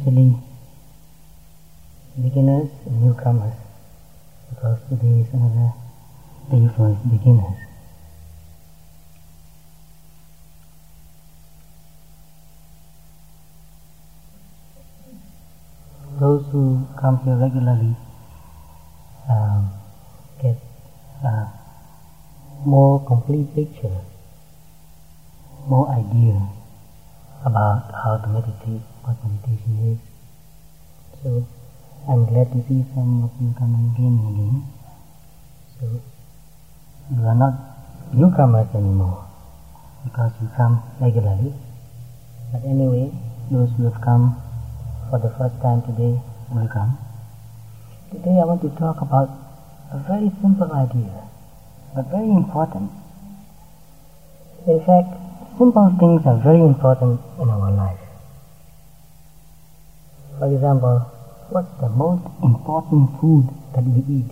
especially beginners and newcomers, because today is another day for beginners. Those who come here regularly get a more complete picture, more idea about how to meditate, what meditation is. So I'm glad to see some of you coming again and again. So you are not newcomers anymore because you come regularly. But anyway, those who have come for the first time today, welcome. Today I want to talk about a very simple idea, but very important. In fact, simple things are very important in our life. For example, what's the most important food that we eat?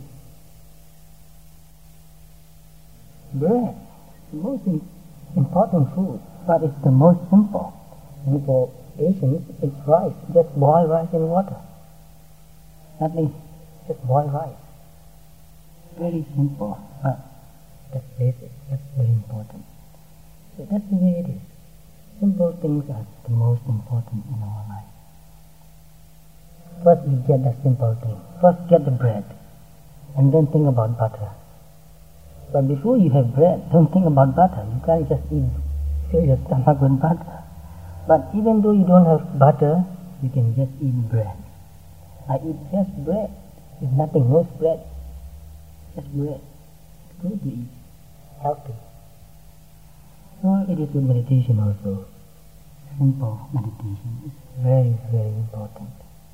Bread. The most important food, but it's the most simple. And for Asians, it's rice. Just boil rice in water. Nothing, just boil rice. Very simple, but that's basic. That's very important. So that's the way it is. Simple things are the most important in our life. First we get the simple thing. First get the bread, and then think about butter. But before you have bread, don't think about butter. You can't just fill your stomach with butter. But even though you don't have butter, you can just eat bread. I eat just bread. It's nothing, no spread. Just bread. It's good to eat. Healthy. So it is with meditation also. Simple meditation is very, very important.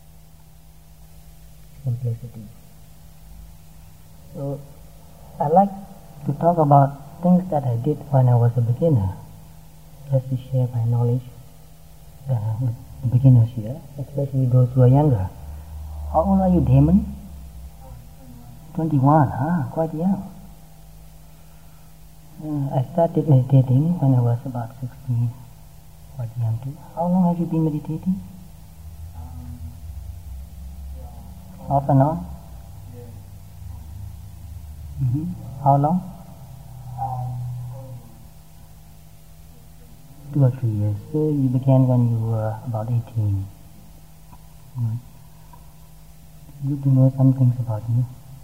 Simplicity. So I like to talk about things that I did when I was a beginner, just to share my knowledge with the beginners here, especially those who are younger. How old are you, Damon? 21, quite young. I started meditating when I was about 16, quite young too. How long have you been meditating? Off and on? How long? 2 or 3 years. So you began when you were about 18. Good to know some things about you.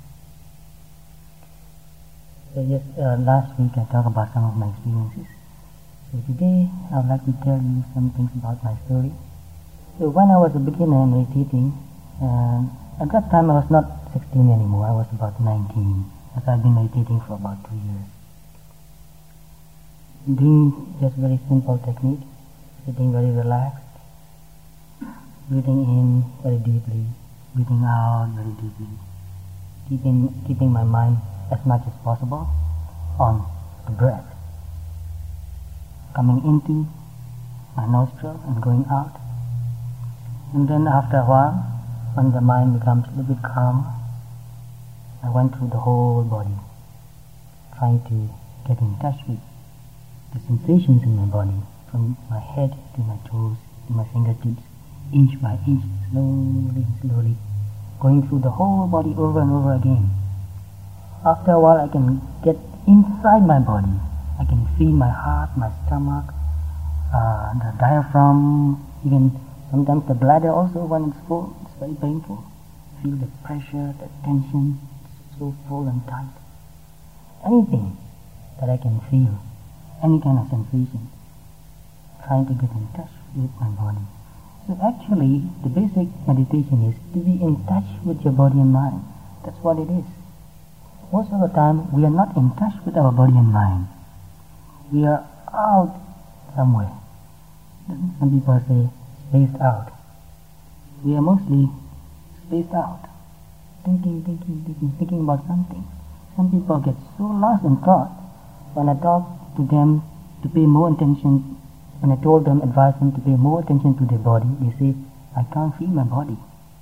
So just last week I talked about some of my experiences. So today I would like to tell you some things about my story. So when I was a beginner meditating, at that time I was not 16 anymore, I was about 19, as I've been meditating for about 2 years. Doing just very simple technique, sitting very relaxed, breathing in very deeply, breathing out very deeply, keeping my mind as much as possible on the breath, coming into my nostril and going out. And then after a while, when the mind becomes a little bit calm, I went through the whole body, trying to get in touch with the sensations in my body, from my head to my toes, to my fingertips, inch by inch, slowly, going through the whole body over and over again. After a while I can get inside my body. I can feel my heart, my stomach, the diaphragm, even sometimes the bladder also when it's full. It's very painful. Feel the pressure, the tension, so full and tight. Anything that I can feel, any kind of sensation, trying to get in touch with my body. So actually, the basic meditation is to be in touch with your body and mind. That's what it is. Most of the time, we are not in touch with our body and mind. We are out somewhere. Some people say, spaced out. We are mostly spaced out. Thinking about something. Some people get so lost in thought. When I talk to them to pay more attention, when I told them, advised them to pay more attention to their body, they say, I can't feel my body.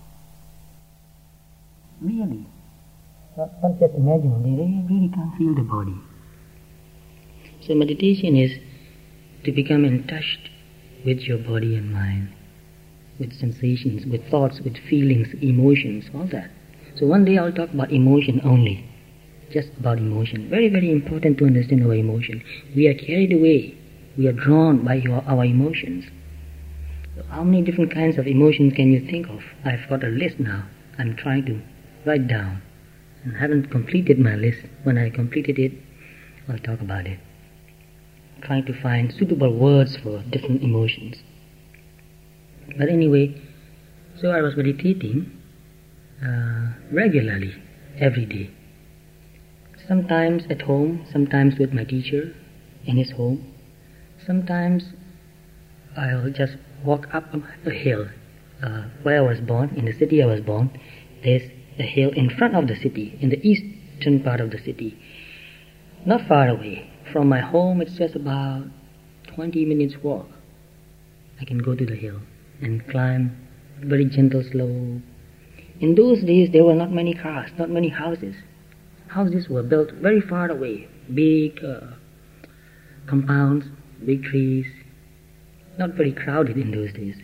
Really? Not just imagine, they really can't feel the body. So meditation is to become in touch with your body and mind. with sensations, with thoughts, with feelings, emotions, all that. So one day I'll talk about emotion only. Just about emotion. Very, very important to understand our emotion. We are carried away. We are drawn by our emotions. So how many different kinds of emotions can you think of? I've got a list now. I'm trying to write down. And I haven't completed my list. When I completed it, I'll talk about it. Trying to find suitable words for different emotions. But anyway, so I was meditating regularly, every day. Sometimes at home, sometimes with my teacher in his home. Sometimes I'll just walk up a hill. Where I was born, in the city I was born, there's a hill in front of the city, in the eastern part of the city. Not far away. From my home, it's just about 20 minutes walk. I can go to the hill and climb very gentle slope. In those days, there were not many cars, not many houses. Houses were built very far away, big compounds, big trees, not very crowded in those days.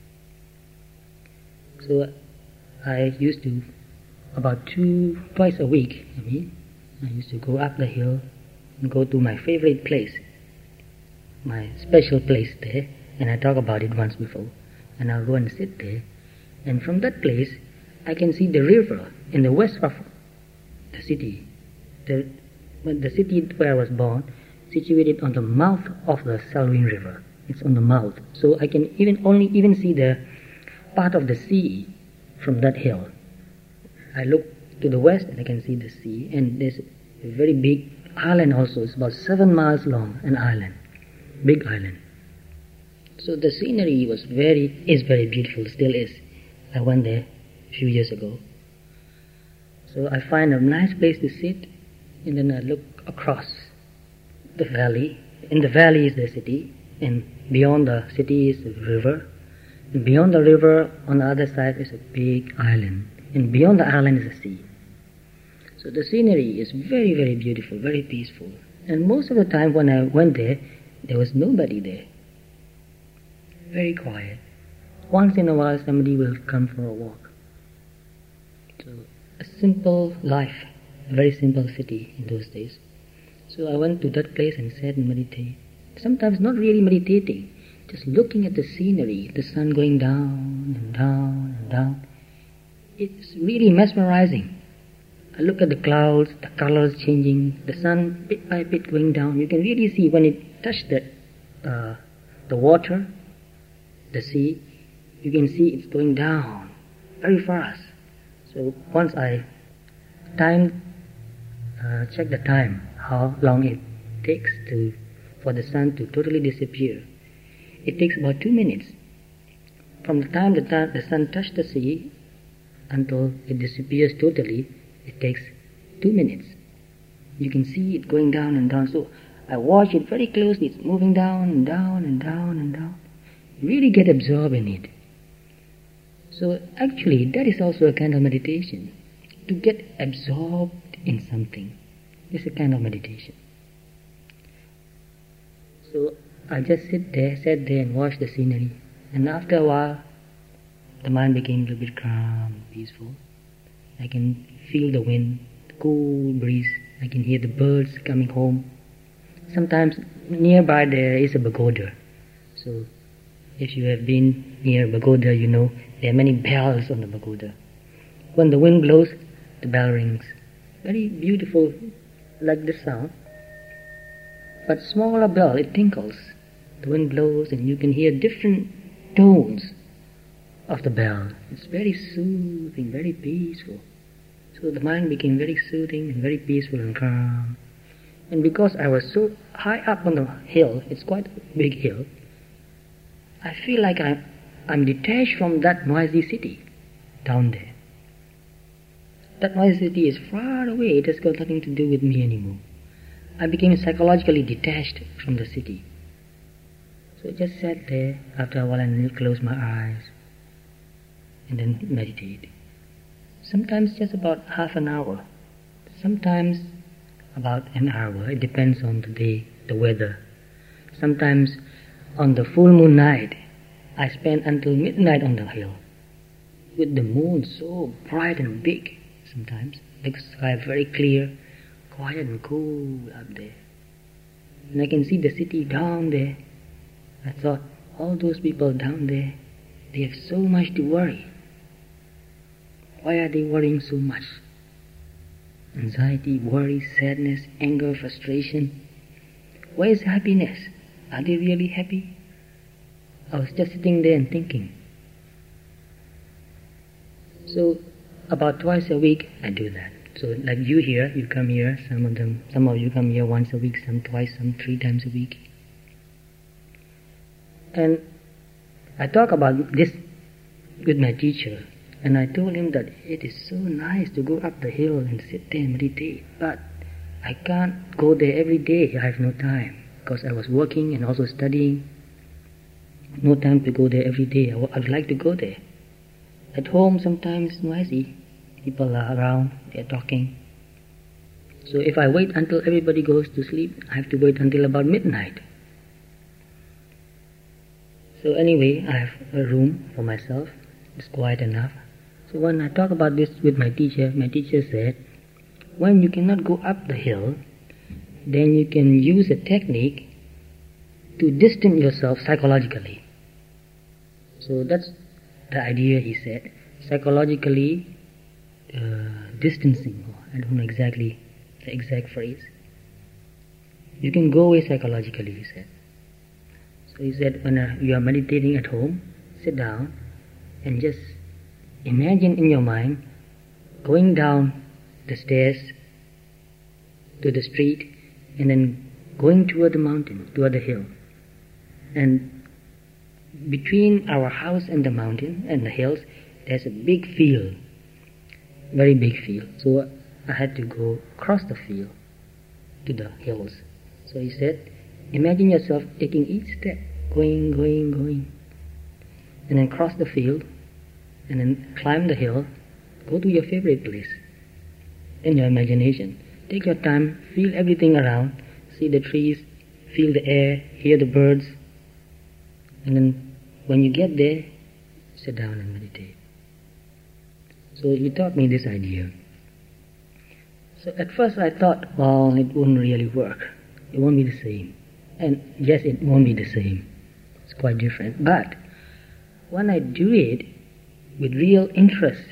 So I used to, about twice a week, I used to go up the hill and go to my favorite place, my special place there, and I talked about it once before. And I'll go and sit there, and from that place, I can see the river in the west of the city. The city where I was born, situated on the mouth of the Salween River. It's on the mouth, so I can even see the part of the sea from that hill. I look to the west and I can see the sea, and there's a very big island also. It's about 7 miles long, an island, big island. So the scenery is very beautiful, still is. I went there a few years ago. So I find a nice place to sit, and then I look across the valley. In the valley is the city, and beyond the city is the river. And beyond the river, on the other side, is a big island. And beyond the island is the sea. So the scenery is very, very beautiful, very peaceful. And most of the time when I went there, there was nobody there. Very quiet. Once in a while, somebody will come for a walk. So a simple life, a very simple city in those days. So I went to that place and sat and meditate. Sometimes not really meditating, just looking at the scenery, the sun going down and down and down. It's really mesmerizing. I look at the clouds, the colors changing, the sun bit by bit going down. You can really see when it touched the water, the sea, you can see it's going down very fast. So once I check the time, how long it takes for the sun to totally disappear. It takes about 2 minutes. From the time the sun touched the sea until it disappears totally, it takes 2 minutes. You can see it going down and down. So I watch it very closely. It's moving down and down and down and down. You really get absorbed in it. So actually, that is also a kind of meditation. To get absorbed in something is a kind of meditation. So I just sat there and watched the scenery. And after a while, the mind became a little bit calm, peaceful. I can feel the wind, the cool breeze. I can hear the birds coming home. Sometimes nearby there is a pagoda. So if you have been near a pagoda, you know there are many bells on the pagoda. When the wind blows, the bell rings. Very beautiful, like this sound. But smaller bell, it tinkles. The wind blows and you can hear different tones of the bell. It's very soothing, very peaceful. So the mind became very soothing and very peaceful and calm. And because I was so high up on the hill, it's quite a big hill, I feel like I'm detached from that noisy city down there. That noisy city is far away. It has got nothing to do with me anymore. I became psychologically detached from the city. So I just sat there after a while and closed my eyes and then meditate. Sometimes just about half an hour. Sometimes about an hour. It depends on the day, the weather. Sometimes on the full moon night, I spent until midnight on the hill, with the moon so bright and big sometimes, the sky very clear, quiet and cool up there. And I can see the city down there. I thought, all those people down there, they have so much to worry. Why are they worrying so much? Anxiety, worry, sadness, anger, frustration. Where is happiness? Are they really happy? I was just sitting there and thinking. So about twice a week I do that. So like you here, you come here, some of you come here once a week, some twice, some 3 times a week. And I talk about this with my teacher, and I told him that it is so nice to go up the hill and sit there and meditate, but I can't go there every day. I have no time because I was working and also studying. No time to go there every day. I would like to go there. At home sometimes it's noisy. People are around, they're talking. So if I wait until everybody goes to sleep, I have to wait until about midnight. So anyway, I have a room for myself. It's quiet enough. So when I talk about this with my teacher said, when you cannot go up the hill, then you can use a technique to distance yourself psychologically. So that's the idea, he said. Psychologically distancing. I don't know exactly the exact phrase. You can go away psychologically, he said. So he said, when you are meditating at home, sit down and just imagine in your mind going down the stairs to the street and then going toward the mountain, toward the hill. And between our house and the mountain and the hills, there's a big field, very big field. So I had to go across the field to the hills. So he said, imagine yourself taking each step, going, and then cross the field, and then climb the hill, go to your favorite place in your imagination. Take your time, feel everything around, see the trees, feel the air, hear the birds, and then when you get there, sit down and meditate. So he taught me this idea. So at first I thought, well, it won't really work. It won't be the same. And yes, it won't be the same. It's quite different. But when I do it with real interest,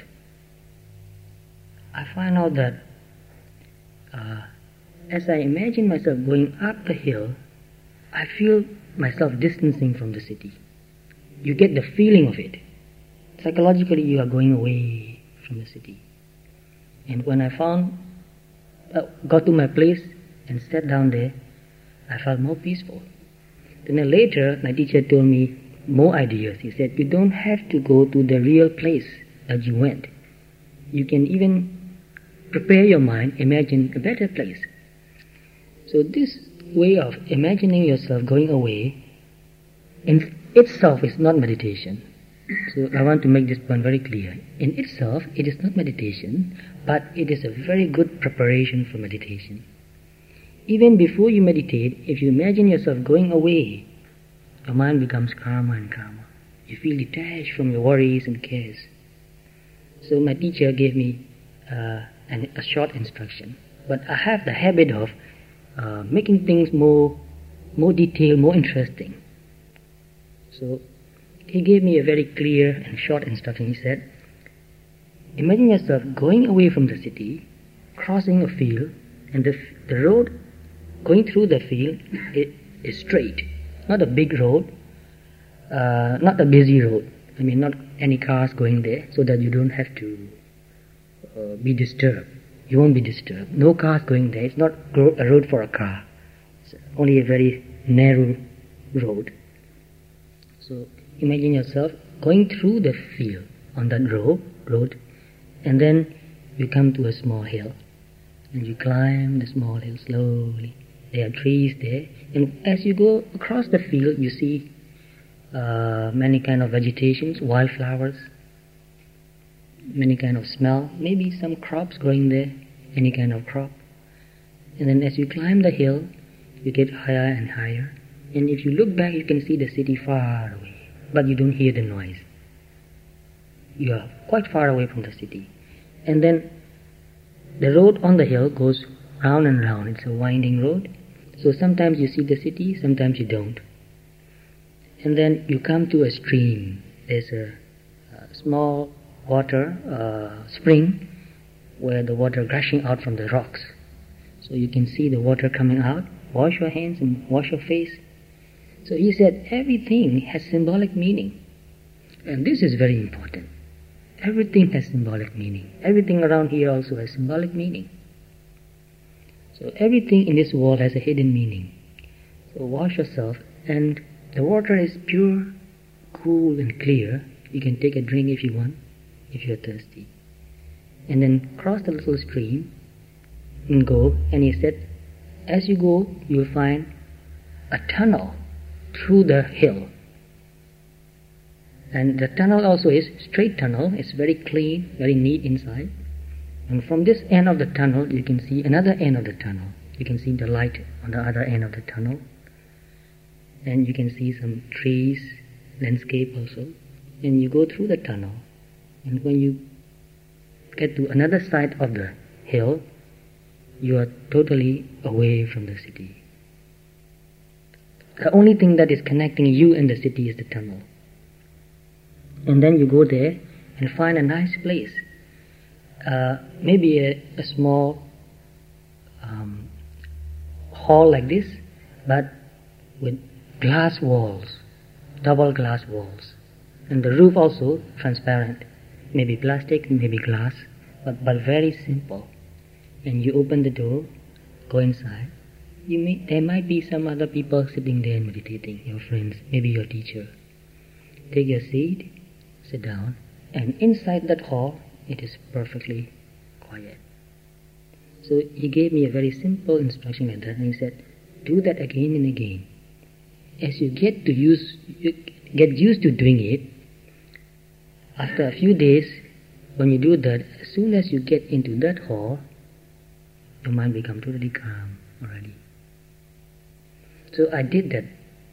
I find out that as I imagine myself going up the hill, I feel myself distancing from the city. You get the feeling of it. Psychologically, you are going away from the city. And when I got to my place and sat down there, I felt more peaceful. Then later, my teacher told me more ideas. He said, you don't have to go to the real place that you went. You can even prepare your mind, imagine a better place. So this way of imagining yourself going away in itself is not meditation. So I want to make this point very clear. In itself, it is not meditation, but it is a very good preparation for meditation. Even before you meditate, if you imagine yourself going away, your mind becomes calmer and calmer. You feel detached from your worries and cares. So my teacher gave me a short instruction. But I have the habit of making things more detailed, more interesting. So he gave me a very clear and short instruction. He said, imagine yourself going away from the city, crossing a field, and the road going through the field is straight. Not a big road, not a busy road. I mean, not any cars going there, so that you don't have to be disturbed. You won't be disturbed. No cars going there. It's not a road for a car. It's only a very narrow road. So imagine yourself going through the field on that road, and then you come to a small hill, and you climb the small hill slowly. There are trees there, and as you go across the field, you see many kind of vegetations, wildflowers, many kind of smell, maybe some crops growing there, any kind of crop. And then as you climb the hill, you get higher and higher, and if you look back, you can see the city far away, but you don't hear the noise. You are quite far away from the city. And then the road on the hill goes round and round. It's a winding road. So sometimes you see the city, sometimes you don't. And then you come to a stream. There's a small water spring where the water gushing out from the rocks. So you can see the water coming out. Wash your hands and wash your face. So he said everything has symbolic meaning. And this is very important. Everything has symbolic meaning. Everything around here also has symbolic meaning. So everything in this world has a hidden meaning. So wash yourself, and the water is pure, cool and clear. You can take a drink if you want, if you're thirsty. And then cross the little stream and go. And he said, as you go, you'll find a tunnel through the hill. And the tunnel also is straight tunnel. It's very clean, very neat inside. And from this end of the tunnel, you can see another end of the tunnel. You can see the light on the other end of the tunnel. And you can see some trees, landscape also. And you go through the tunnel. And when you get to another side of the hill, you are totally away from the city. The only thing that is connecting you and the city is the tunnel. And then you go there and find a nice place. Maybe a small hall like this, but with glass walls, double glass walls. And the roof also transparent. Maybe plastic, maybe glass, but very simple. And you open the door, go inside. There might be some other people sitting there meditating, your friends, maybe your teacher. Take your seat, sit down, and inside that hall, it is perfectly quiet. So he gave me a very simple instruction like that, and he said, do that again and again. As you get used to doing it, after a few days, when you do that, as soon as you get into that hall, your mind becomes totally calm already. So I did that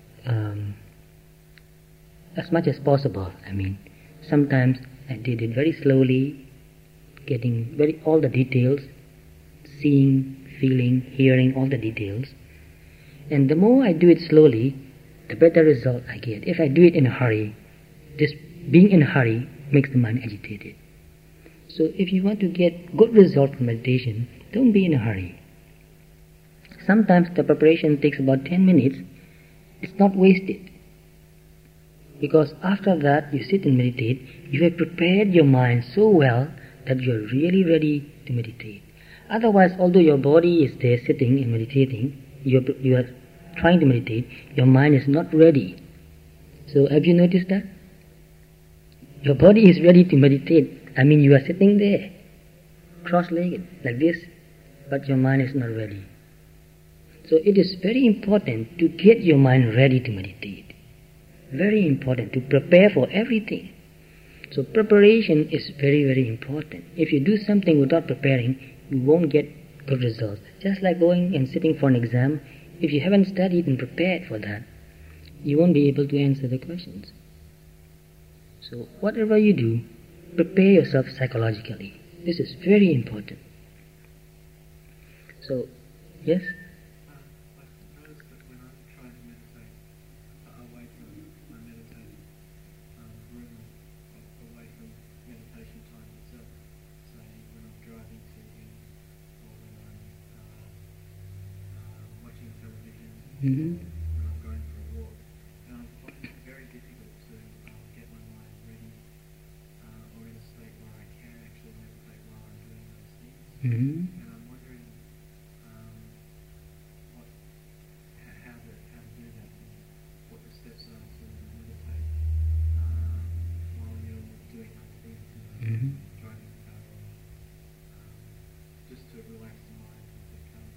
as much as possible. Sometimes I did it very slowly, getting all the details, seeing, feeling, hearing all the details. And the more I do it slowly, the better result I get. If I do it in a hurry, this being in a hurry makes the mind agitated. So if you want to get good result from meditation, don't be in a hurry. Sometimes the preparation takes about 10 minutes. It's not wasted. Because after that you sit and meditate, you have prepared your mind so well that you are really ready to meditate. Otherwise, although your body is there sitting and meditating, you are trying to meditate, your mind is not ready. So have you noticed that? Your body is ready to meditate. You are sitting there, cross-legged, like this, but your mind is not ready. So it is very important to get your mind ready to meditate. Very important to prepare for everything. So preparation is very, very important. If you do something without preparing, you won't get good results. Just like going and sitting for an exam, if you haven't studied and prepared for that, you won't be able to answer the questions. So whatever you do, prepare yourself psychologically. This is very important. So, yes? I noticed that when I'm trying to meditate away from my meditative room, away from meditation time itself, say when I'm driving to him or when I'm watching television, when I'm going for a walk, and I'm finding it very difficult to get my mind ready or in a state where I can actually meditate while I'm doing those things. And I'm wondering how to do that, and what the steps are to meditate while you're doing other things, driving the car, or just to relax the mind and to come,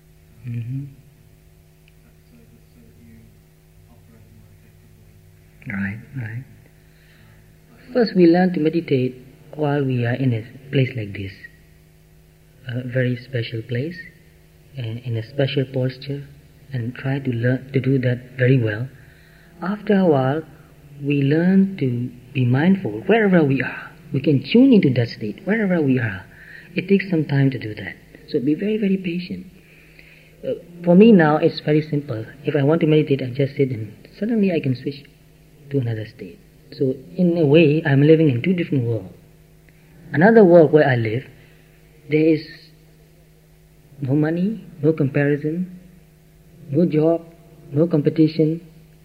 so that you operate more effectively. Right. First, we learn to meditate while we are in a place like this, a very special place, and in a special posture, and try to learn to do that very well. After a while, we learn to be mindful wherever we are. We can tune into that state wherever we are. It takes some time to do that. So be very, very patient. For me now, it's very simple. If I want to meditate, I just sit and suddenly I can switch to another state. So in a way, I'm living in two different worlds. Another world where I live, there is no money, no comparison, no job, no competition,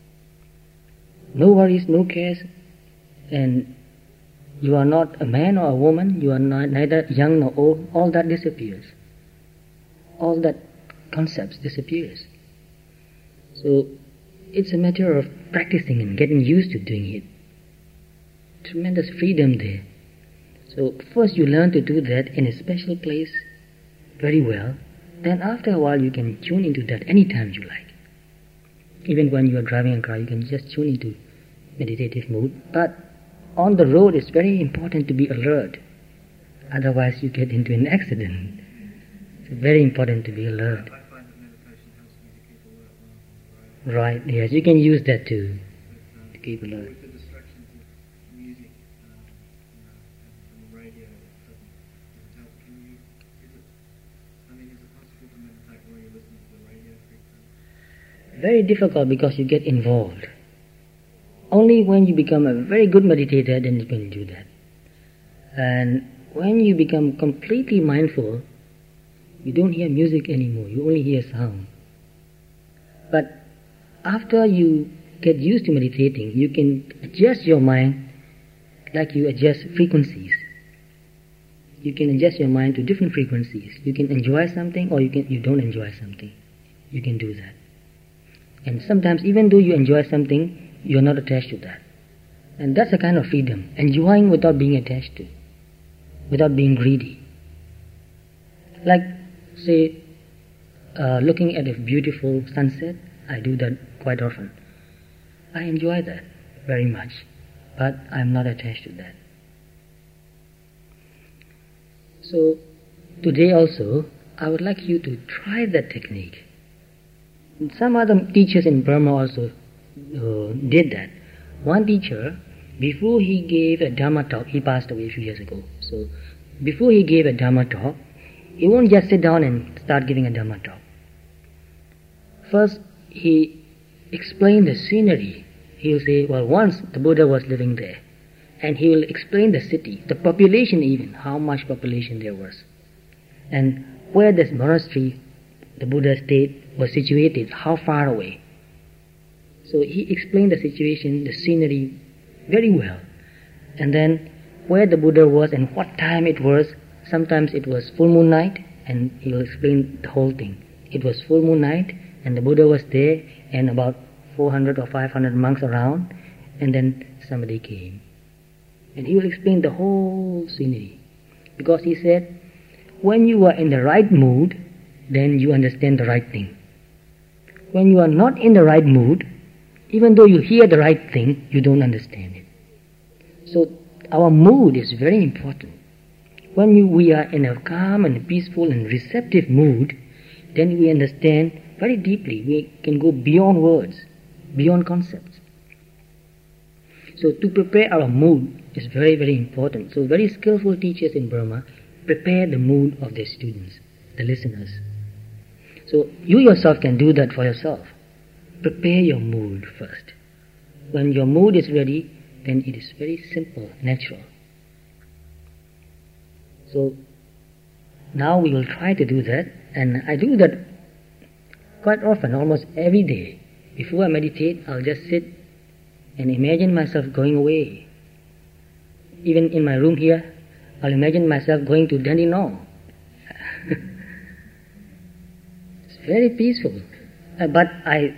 no worries, no cares, and you are not a man or a woman, you are neither young nor old, all that disappears. All that concepts disappears. So it's a matter of practicing and getting used to doing it. Tremendous freedom there. So first you learn to do that in a special place very well. Then after a while you can tune into that anytime you like. Even when you are driving a car, you can just tune into meditative mood. But on the road it's very important to be alert. Otherwise you get into an accident. It's very important to be alert. I find that meditation helps me to keep alert when I'm on the road. Right, yes, you can use that too, to keep alert. With the distractions of music and the radio, it doesn't help. Is it possible to meditate while you're listening to the radio frequently? Very difficult because you get involved. Only when you become a very good meditator, then you can do that. And when you become completely mindful, you don't hear music anymore, you only hear sound. But after you get used to meditating, you can adjust your mind like you adjust frequencies. You can adjust your mind to different frequencies. You can enjoy something or you don't enjoy something. You can do that. And sometimes even though you enjoy something, you're not attached to that. And that's a kind of freedom. Enjoying without being attached to. Without being greedy. Like, say, looking at a beautiful sunset, I do that quite often. I enjoy that very much, but I'm not attached to that. So, today also, I would like you to try that technique. And some other teachers in Burma also did that. One teacher, before he gave a Dharma talk, he passed away a few years ago. So, before he gave a Dharma talk, he won't just sit down and start giving a Dharma talk. First, he explained the scenery. He will say, well, once the Buddha was living there. And he will explain the city, the population even, how much population there was. And where this monastery, the Buddha stayed, was situated, how far away. So he explained the situation, the scenery very well. And then where the Buddha was and what time it was. Sometimes it was full moon night, and he will explain the whole thing. It was full moon night, and the Buddha was there, and about 400 or 500 monks around, and then somebody came. And he will explain the whole scenery. Because he said, when you are in the right mood, then you understand the right thing. When you are not in the right mood, even though you hear the right thing, you don't understand it. So our mood is very important. When we are in a calm and peaceful and receptive mood, then we understand very deeply. We can go beyond words, beyond concepts. So to prepare our mood is very, very important. So very skillful teachers in Burma prepare the mood of their students, the listeners. So you yourself can do that for yourself. Prepare your mood first. When your mood is ready, then it is very simple, natural. So now we will try to do that, and I do that quite often, almost every day. Before I meditate, I'll just sit and imagine myself going away. Even in my room here, I'll imagine myself going to Dandenong. It's very peaceful. But I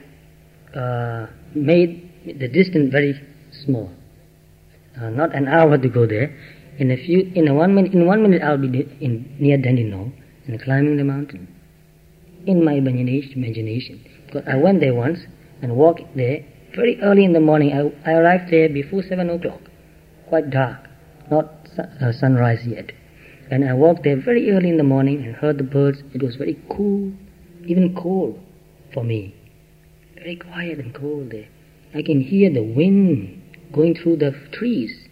made the distance very small. Not an hour to go there. In 1 minute I'll be near Dandenong and climbing the mountain. In my imagination. Because I went there once and walked there very early in the morning. I arrived there before 7 o'clock. Quite dark. Not sunrise yet. And I walked there very early in the morning and heard the birds. It was very cool, even cold for me. Very quiet and cold there. I can hear the wind going through the trees.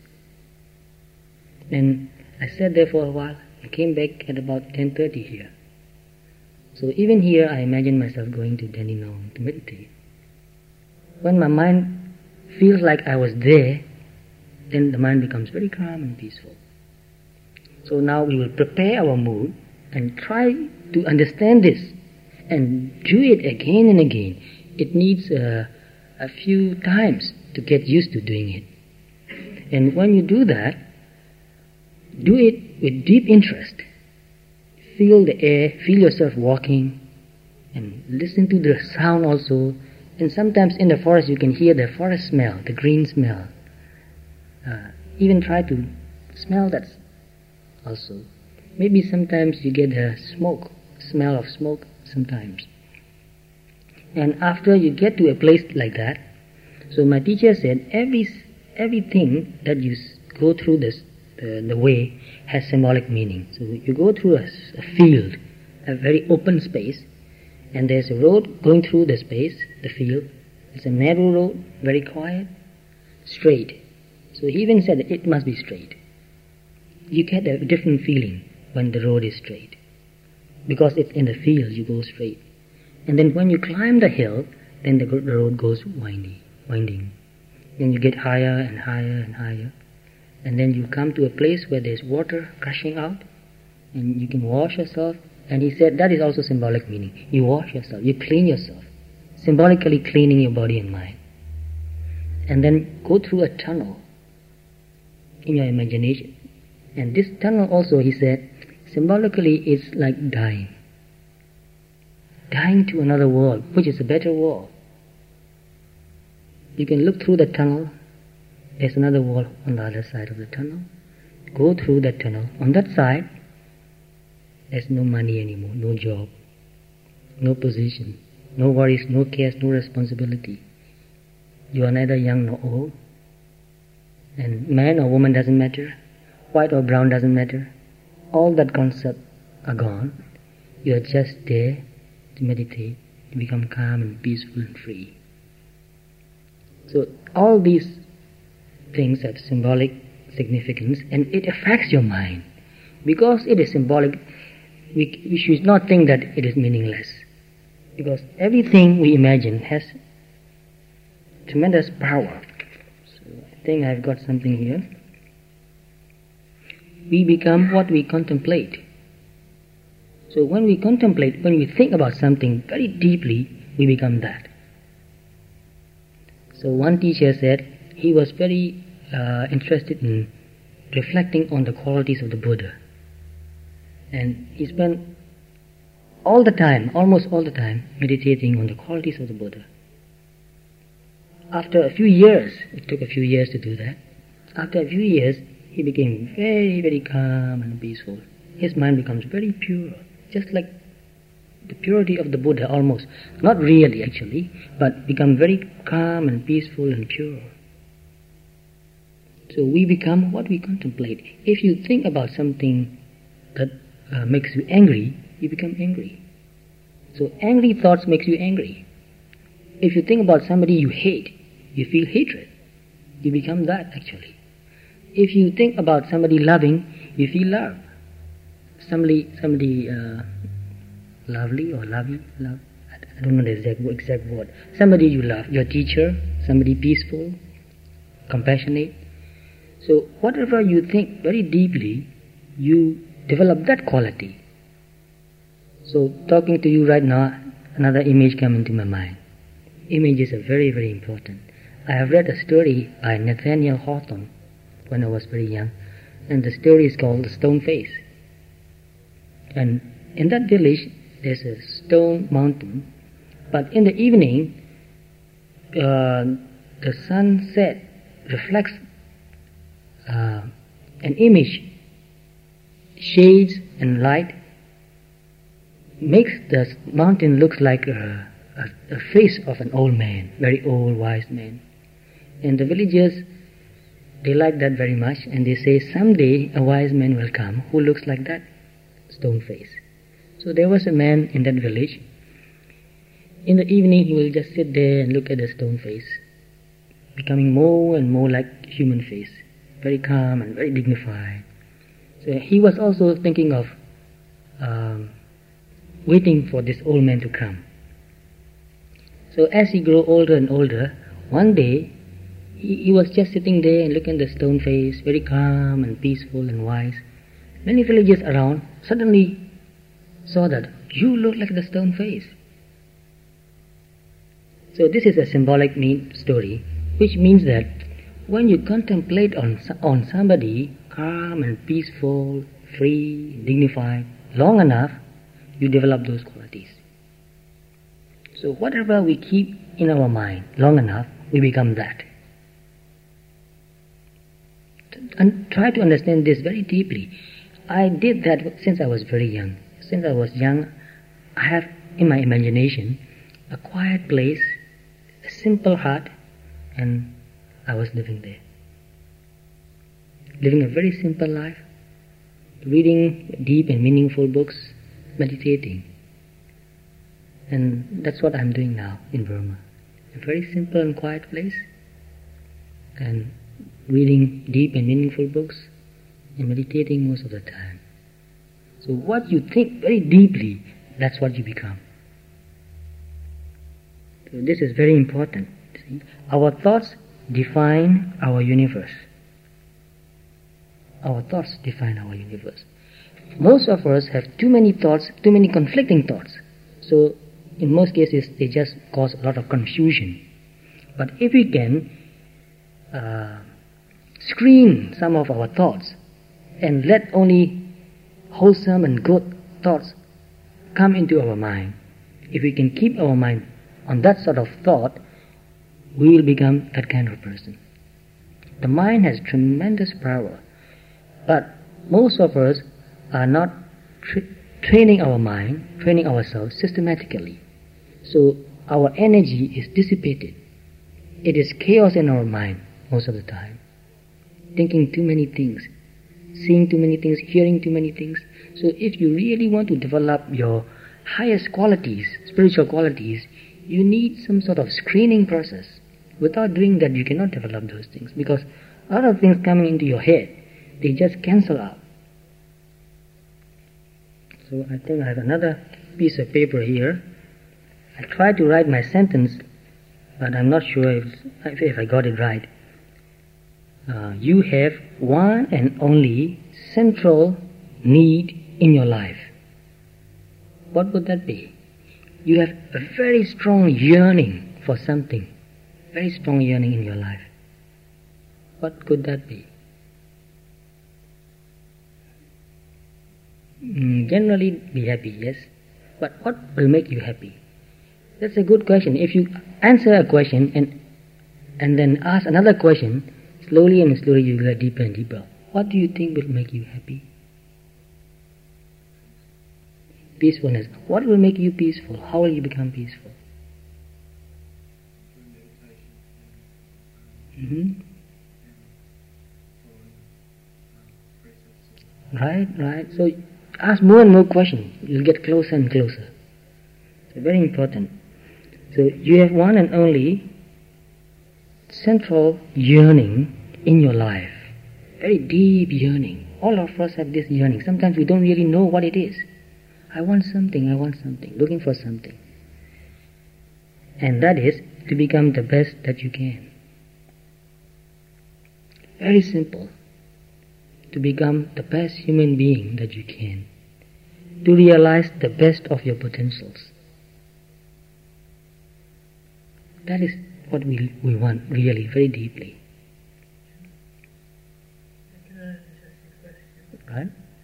And I sat there for a while and came back at about 10:30 here. So even here I imagine myself going to Dandenong to meditate. When my mind feels like I was there, then the mind becomes very calm and peaceful. So now we will prepare our mood and try to understand this and do it again and again. It needs a few times to get used to doing it. And when you do that, do it with deep interest. Feel the air, feel yourself walking, and listen to the sound also. And sometimes in the forest you can hear the forest smell, the green smell. Even try to smell that also. Maybe sometimes you get the smell of smoke sometimes. And after you get to a place like that, so my teacher said everything that you go through the way has symbolic meaning. So you go through a field, a very open space, and there's a road going through the space, the field. It's a narrow road, very quiet, straight. So he even said that it must be straight. You get a different feeling when the road is straight, because it's in the field, you go straight. And then when you climb the hill, then the road goes winding. Then you get higher and higher and higher. And then you come to a place where there's water gushing out, and you can wash yourself. And he said that is also symbolic meaning. You wash yourself, you clean yourself, symbolically cleaning your body and mind. And then go through a tunnel in your imagination. And this tunnel also, he said, symbolically it's like dying. Dying to another world, which is a better world. You can look through the tunnel. There's another wall on the other side of the tunnel. Go through that tunnel. On that side, there's no money anymore, no job, no position, no worries, no cares, no responsibility. You are neither young nor old. And man or woman doesn't matter. White or brown doesn't matter. All that concepts are gone. You are just there to meditate, to become calm and peaceful and free. So all these things have symbolic significance, and it affects your mind. Because it is symbolic, we should not think that it is meaningless. Because everything we imagine has tremendous power. So I think I've got something here. We become what we contemplate. So when we contemplate, when we think about something very deeply, we become that. So one teacher said he was very interested in reflecting on the qualities of the Buddha. And he spent all the time, almost all the time, meditating on the qualities of the Buddha. After a few years, it took a few years to do that, after a few years, he became very, very calm and peaceful. His mind becomes very pure, just like the purity of the Buddha almost. Not really actually, but become very calm and peaceful and pure. So we become what we contemplate. If you think about something that makes you angry, you become angry. So angry thoughts makes you angry. If you think about somebody you hate, you feel hatred. You become that actually. If you think about somebody loving, you feel love. Somebody lovely or lovey, love. I don't know the exact word. Somebody you love, your teacher, somebody peaceful, compassionate. So whatever you think very deeply, you develop that quality. So talking to you right now, another image came into my mind. Images are very, very important. I have read a story by Nathaniel Hawthorne when I was very young, and the story is called The Stone Face. And in that village, there's a stone mountain, but in the evening, the sunset reflects an image, shades and light, makes the mountain look like a face of an old man, very old, wise man. And the villagers, they like that very much, and they say someday a wise man will come who looks like that stone face. So there was a man in that village. In the evening he will just sit there and look at the stone face, becoming more and more like human face, very calm and very dignified. So he was also thinking of waiting for this old man to come. So as he grew older and older, one day he was just sitting there and looking at the stone face, very calm and peaceful and wise. Many villagers around suddenly saw that, you look like the stone face. So this is a symbolic story, which means that when you contemplate on somebody calm and peaceful, free, dignified, long enough, you develop those qualities. So whatever we keep in our mind long enough, we become that. And try to understand this very deeply. I did that since I was very young. Since I was young, I have in my imagination a quiet place, a simple heart, and I was living there. Living a very simple life, reading deep and meaningful books, meditating. And that's what I'm doing now in Burma. A very simple and quiet place, and reading deep and meaningful books, and meditating most of the time. So what you think very deeply, that's what you become. So this is very important. See? Our thoughts define our universe. Our thoughts define our universe. Most of us have too many thoughts, too many conflicting thoughts. So in most cases, they just cause a lot of confusion. But if we can screen some of our thoughts and let only wholesome and good thoughts come into our mind, if we can keep our mind on that sort of thought, we will become that kind of person. The mind has tremendous power, but most of us are not training our mind, training ourselves systematically. So our energy is dissipated. It is chaos in our mind most of the time. Thinking too many things, seeing too many things, hearing too many things. So if you really want to develop your highest qualities, spiritual qualities, you need some sort of screening process. Without doing that, you cannot develop those things, because a lot of things coming into your head, they just cancel out. So I think I have another piece of paper here. I tried to write my sentence, but I'm not sure if I got it right. You have one and only central need in your life. What would that be? You have a very strong yearning for something, very strong yearning in your life. What could that be? Generally be happy, yes. But what will make you happy? That's a good question. If you answer a question and then ask another question, slowly and slowly you get deeper and deeper. What do you think will make you happy? Peacefulness. What will make you peaceful? How will you become peaceful? Right. So ask more and more questions. You'll get closer and closer. So very important. So you have one and only central yearning in your life. Very deep yearning. All of us have this yearning. Sometimes we don't really know what it is. I want something, looking for something. And that is to become the best that you can. Very simple. To become the best human being that you can. To realize the best of your potentials. That is what we want, really, very deeply. Right?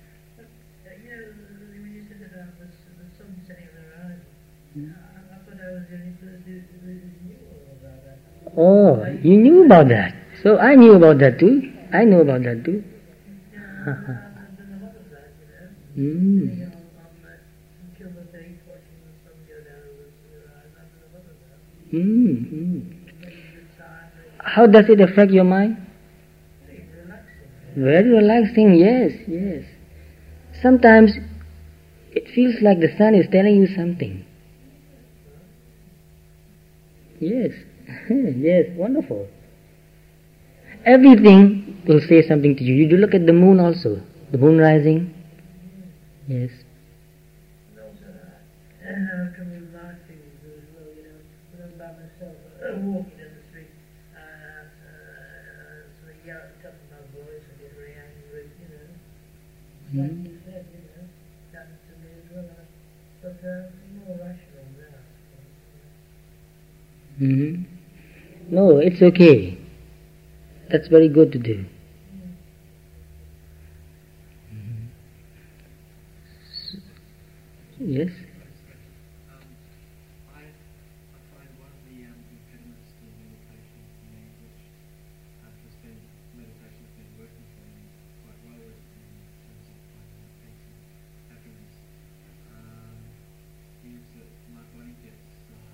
Oh, you knew about that. So I knew about that too. I know about that too. How does it affect your mind? Very relaxing, yes. Sometimes it feels like the sun is telling you something. Yes, yes, wonderful. Everything will say something to you. You do look at the moon also. The moon rising. Yes. And I can be my feelings as well, when I'm by myself, walking in the street, so yell at the top of my voice and get very angry, Like you said, happens to me as well. But more rational now. No, it's okay. That's very good to do. Yes? I find one of the impediments to meditation for me, which meditation has been working for me quite well with in terms of finding peace and happiness, is that my body gets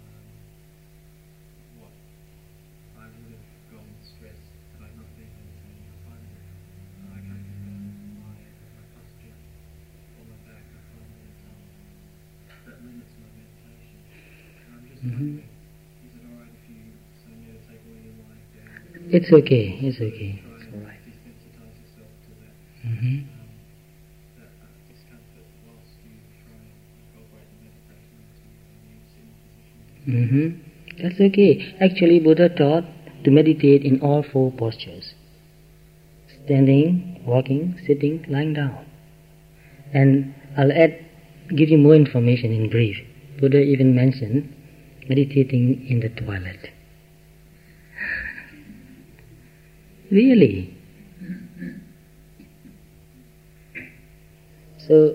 what I would have gone stressed had I not been meditating. I find that I can't control my posture or my back. I find that limits my meditation. And I'm just wondering, is it alright if you say meditate while you're lying down? It's okay. It's okay. Try It's and alright. desensitize yourself to that, that discomfort whilst you try and incorporate the meditation into your new sitting position. That's okay. Actually, Buddha taught to meditate in all four postures: standing, walking, sitting, lying down. And I'll give you more information in brief. Buddha even mentioned meditating in the toilet. Really? So,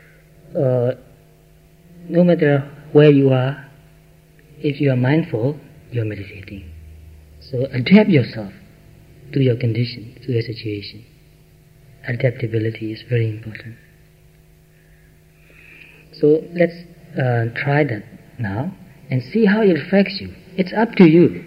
no matter where you are, if you are mindful, you are meditating. So adapt yourself to your condition, to your situation. Adaptability is very important. So let's try that now and see how it affects you. It's up to you.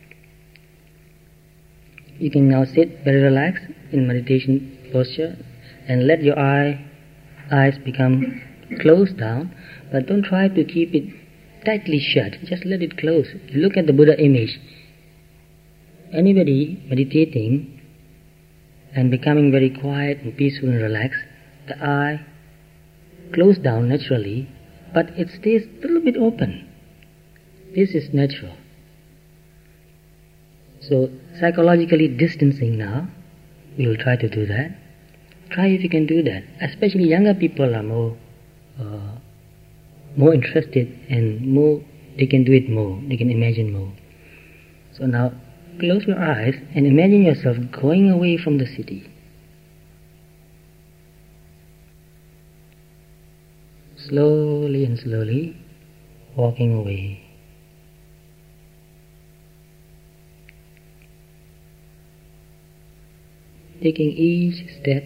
You can now sit very relaxed in meditation posture and let your eyes become closed down, but don't try to keep it tightly shut. Just let it close. Look at the Buddha image. Anybody meditating and becoming very quiet and peaceful and relaxed, the eye closed down naturally, but it stays a little bit open. This is natural. So psychologically distancing now, we will try to do that. Try if you can do that. Especially younger people are more interested and they can do it more, they can imagine more. So now close your eyes and imagine yourself going away from the city. Slowly and slowly walking away. Taking each step,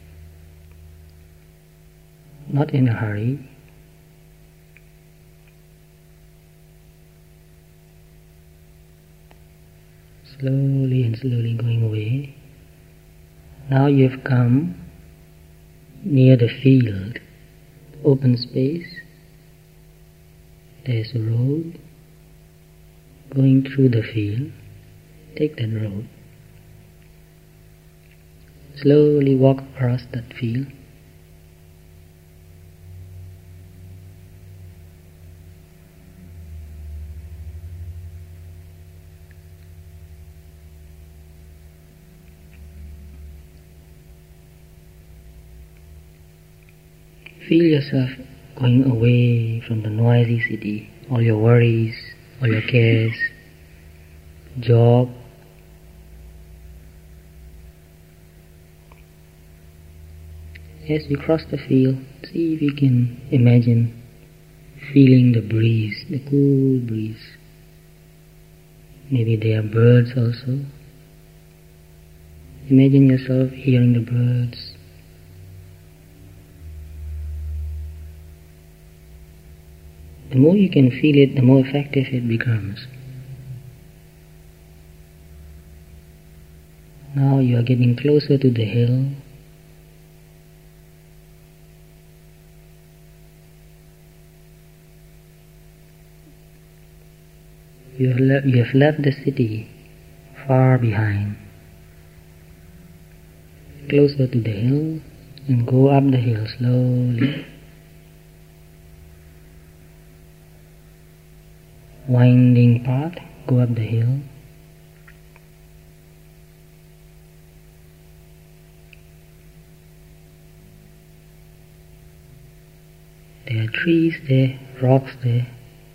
not in a hurry. Slowly and slowly going away. Now you've come near the field, open space. There's a road going through the field. Take that road. Slowly walk across that field. Feel yourself going away from the noisy city, all your worries, all your cares, job. As you cross the field, see if you can imagine feeling the breeze, the cool breeze. Maybe there are birds also. Imagine yourself hearing the birds. The more you can feel it, the more effective it becomes. Now you are getting closer to the hill. You have left the city far behind. closer to the hill and go up the hill slowly. Winding path, go up the hill. There are trees there, rocks there.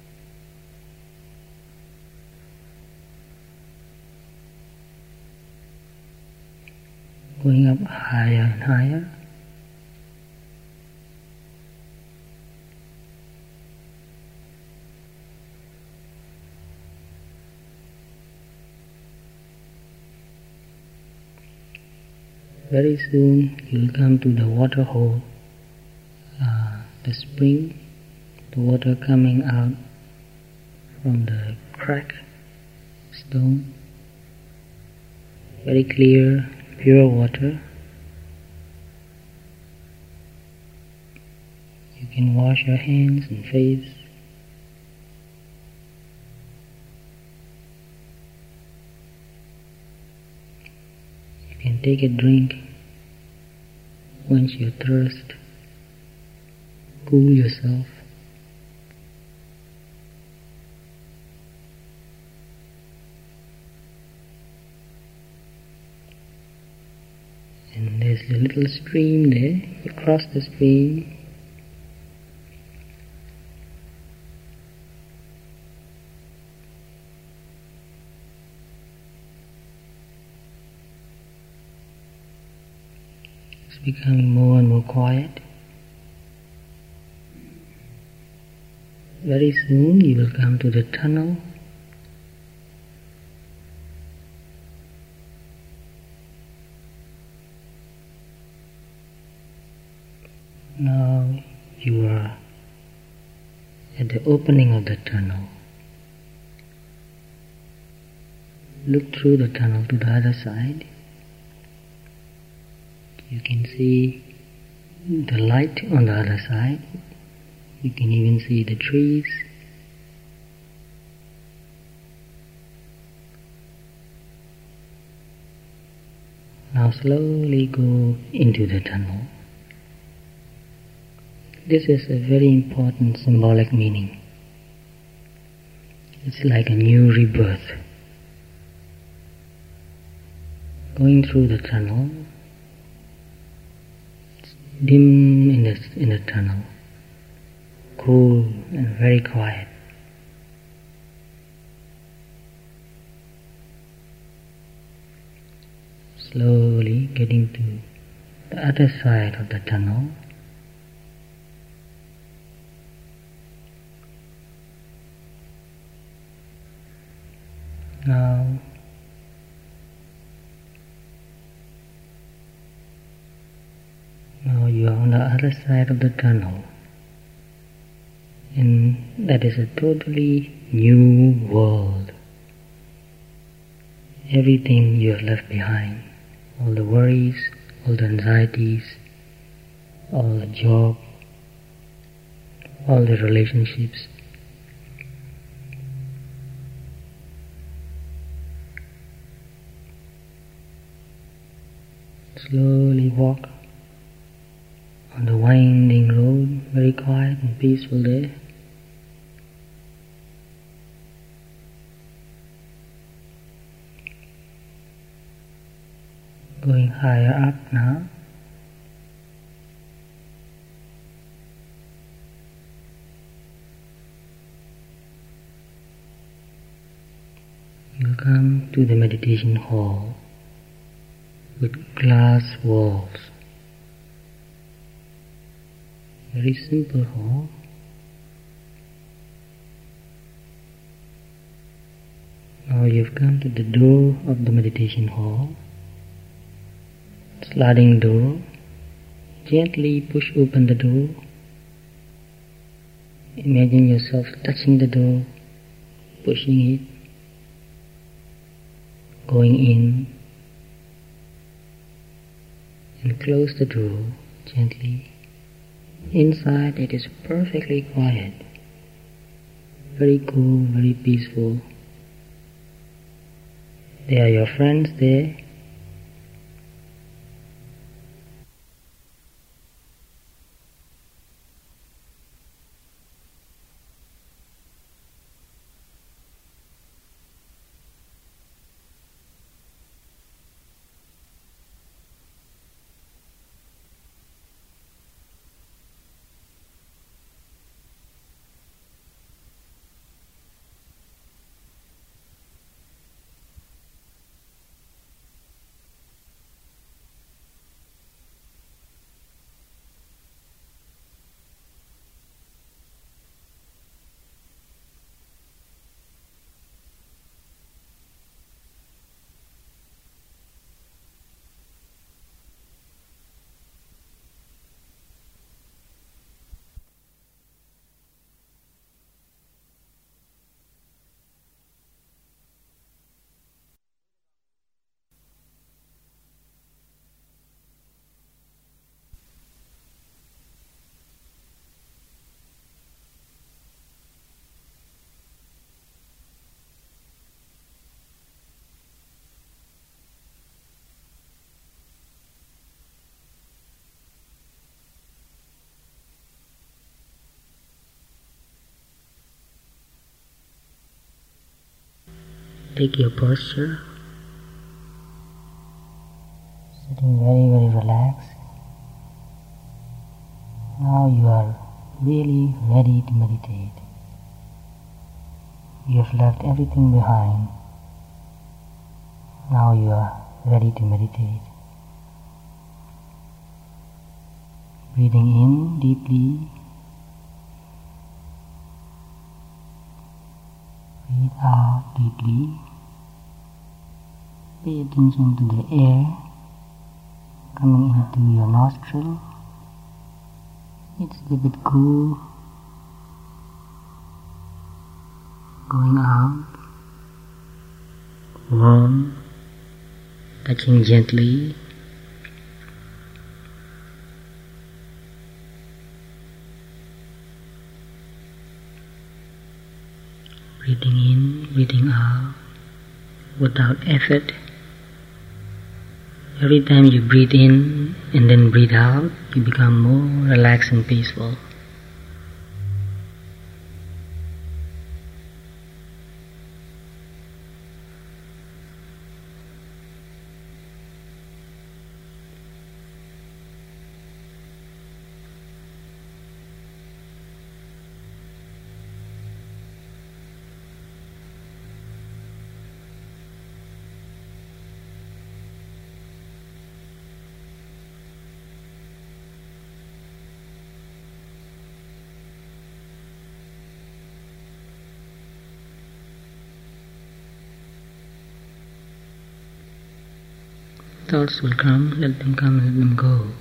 Going up higher and higher. Very soon you will come to the water hole, the spring, the water coming out from the crack stone. Very clear, pure water. You can wash your hands and face. You can take a drink, quench your thirst, cool yourself. And there's a little stream there. You cross the stream. It's becoming more and more quiet. Very soon you will come to the tunnel. Now you are at the opening of the tunnel. Look through the tunnel to the other side. You can see the light on the other side. You can even see the trees. Now slowly go into the tunnel. This is a very important symbolic meaning. It's like a new rebirth. Going through the tunnel, it's dim in the tunnel, cool and very quiet. Slowly getting to the other side of the tunnel. Now you are on the other side of the tunnel, and that is a totally new world. Everything you have left behind, all the worries, all the anxieties, all the job, all the relationships. Slowly walk on the winding road, very quiet and peaceful there. Going higher up now. You'll come to the meditation hall with glass walls. Very simple hall. Now you've come to the door of the meditation hall. Sliding door. Gently push open the door. Imagine yourself touching the door, pushing it, going in, and close the door gently. Inside it is perfectly quiet, very cool, very peaceful. There are your friends there. Take your posture, sitting very, very relaxed. Now you are really ready to meditate. You have left everything behind. Now you are ready to meditate. Breathing in deeply. Breathe out deeply. Pay attention to the air coming into your nostril. It's a little bit cool. Going out. Warm. Touching gently. Breathing in, breathing out, without effort. Every time you breathe in and then breathe out, you become more relaxed and peaceful. Thoughts will come, let them come, let them go.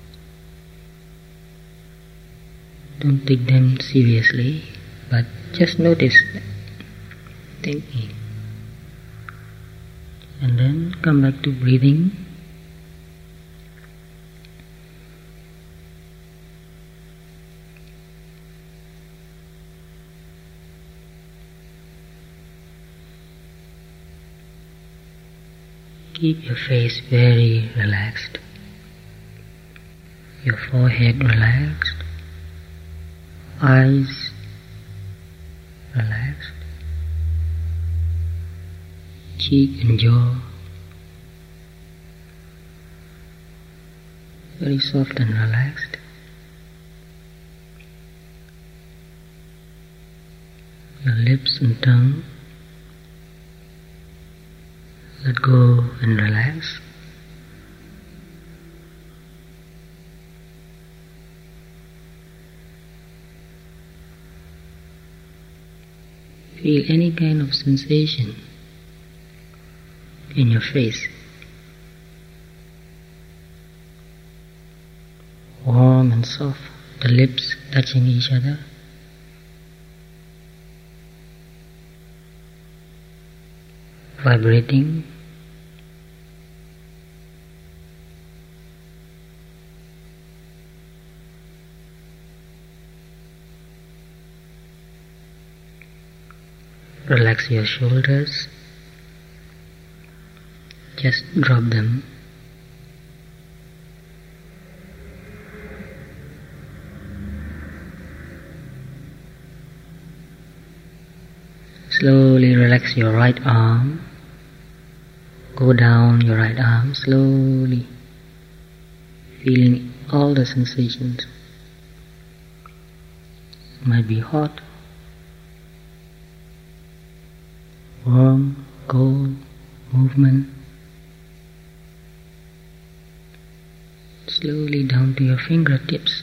Don't take them seriously, but just notice thinking. And then come back to breathing. Keep your face very relaxed, your forehead relaxed, eyes relaxed, cheek and jaw very soft and relaxed. Your lips and tongue let go and relax. Feel any kind of sensation in your face. Warm and soft, the lips touching each other. Vibrating. Relax your shoulders. Just drop them. Slowly relax your right arm. Go down your right arm slowly, feeling all the sensations. It might be hot, warm, cold, movement. Slowly down to your fingertips.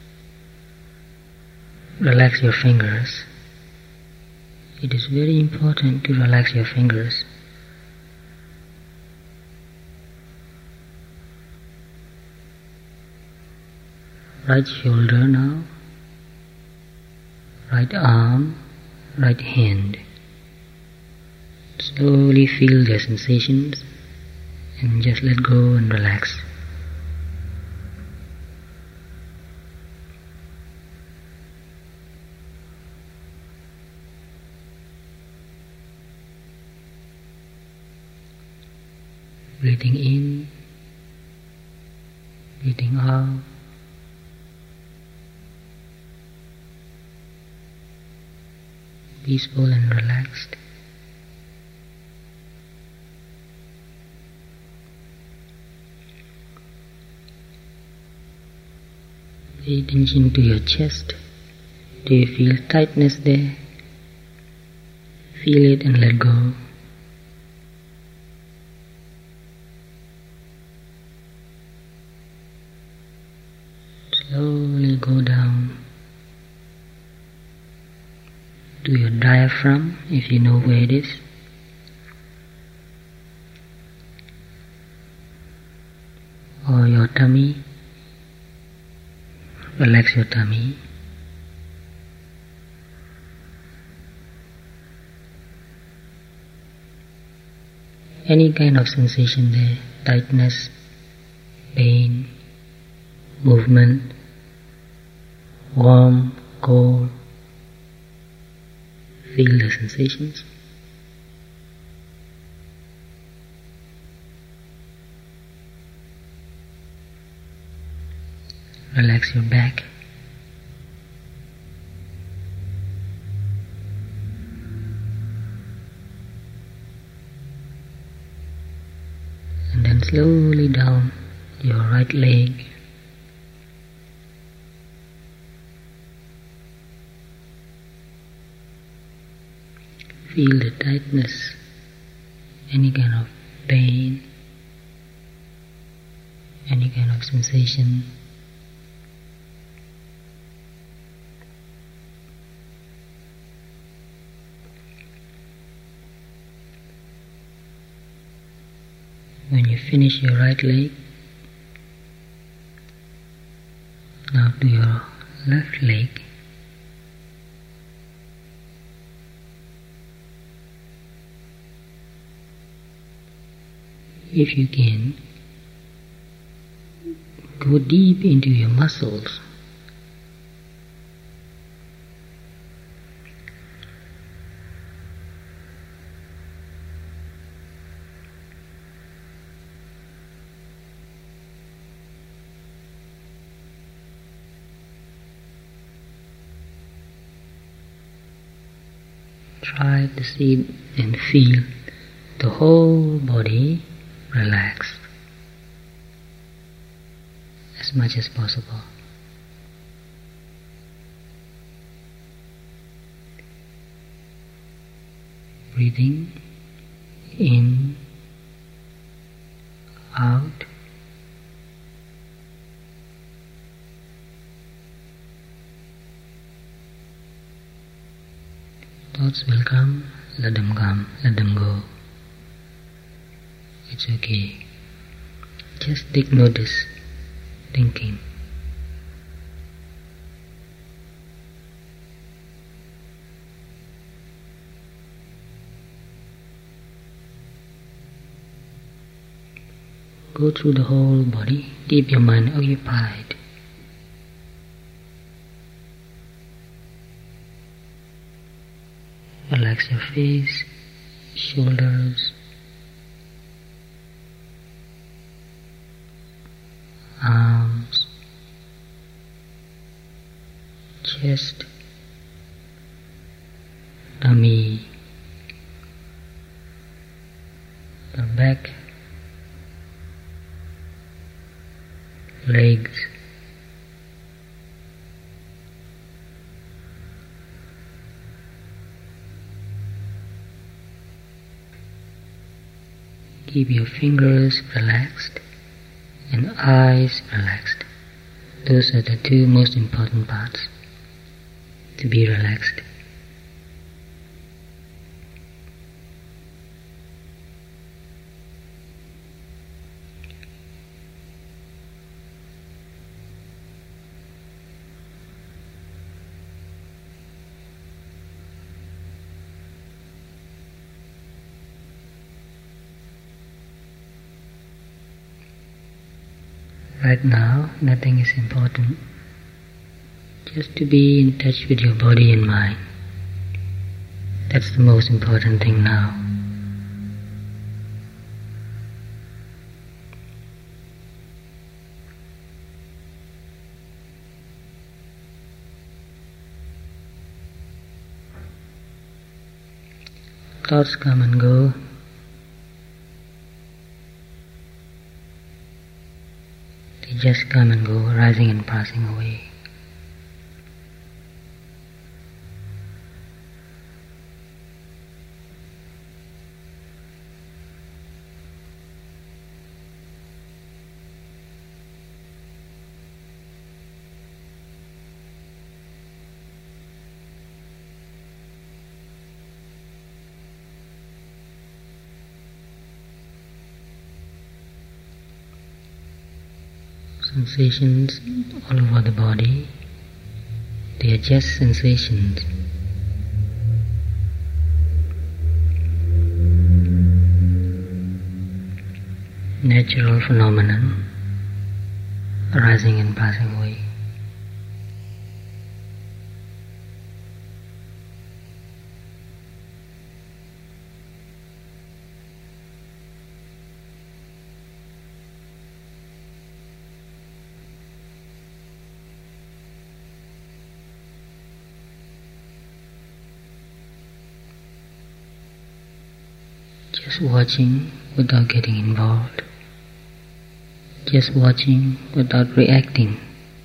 Relax your fingers. It is very important to relax your fingers. Right shoulder now, right arm, right hand. Slowly feel the sensations and just let go and relax. Breathing in, breathing out. Peaceful and relaxed. Pay attention to your chest. Do you feel tightness there? Feel it and let go. Slowly go down to your diaphragm, if you know where it is. Or your tummy. Relax your tummy. Any kind of sensation there, tightness, pain, movement, warm, cold. Feel the sensations. Relax your back. And then slowly down your right leg. Feel the tightness, any kind of pain, any kind of sensation. When you finish your right leg, now to your left leg. If you can, go deep into your muscles. Try to see and feel the whole body relaxed as much as possible. Breathing in, out. Thoughts will come, let them go. It's okay. Just take notice, thinking. Go through the whole body, keep your mind occupied. Relax your face, shoulders, arms, chest, tummy, the back, legs, keep your fingers relaxed and eyes relaxed. Those are the two most important parts, to be relaxed. Right now, nothing is important. Just to be in touch with your body and mind. That's the most important thing now. Thoughts come and go. They just come and go, rising and passing away. sensations all over the body. They are just sensations. Natural phenomenon arising and passing away. Just watching without getting involved. Just watching without reacting.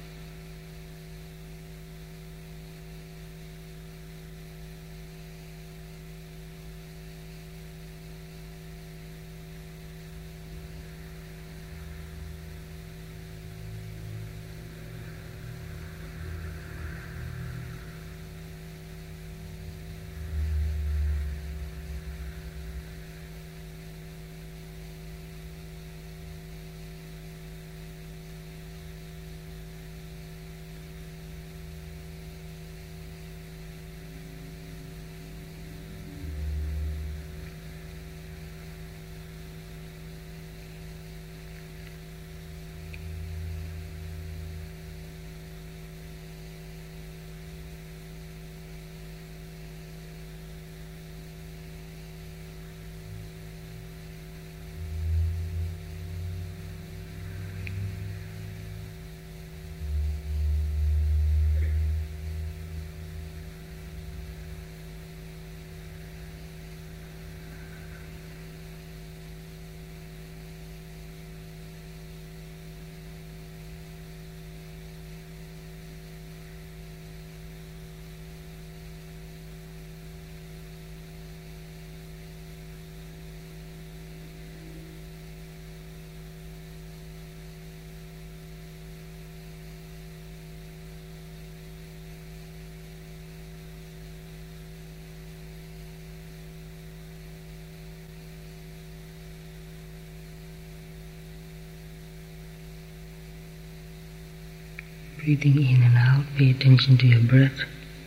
Breathing in and out, pay attention to your breath.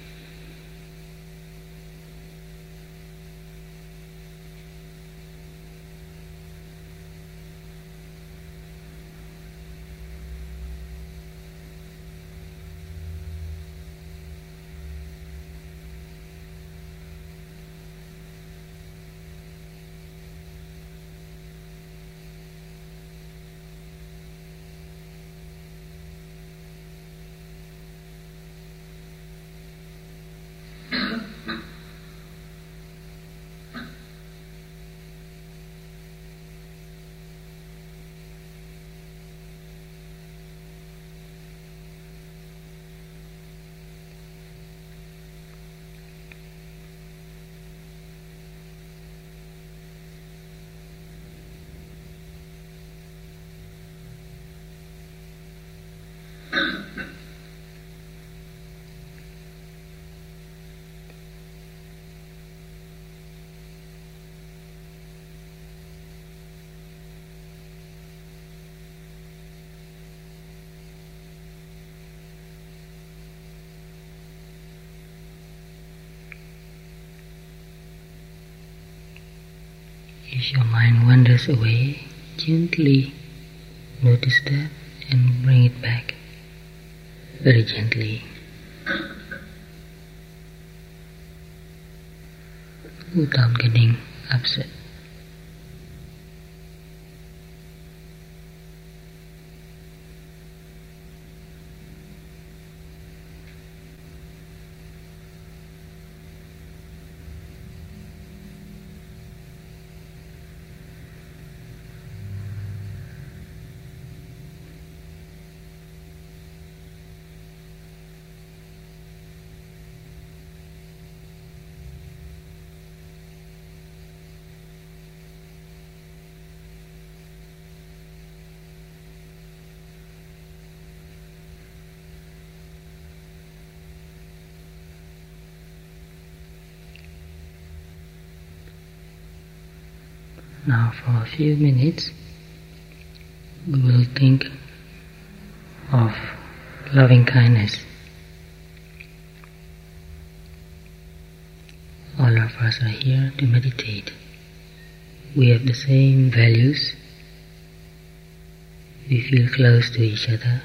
If your mind wanders away, gently notice that and bring it back very gently. Without getting upset. Now for a few minutes we will think of loving kindness. All of us are here to meditate. We have the same values. We feel close to each other.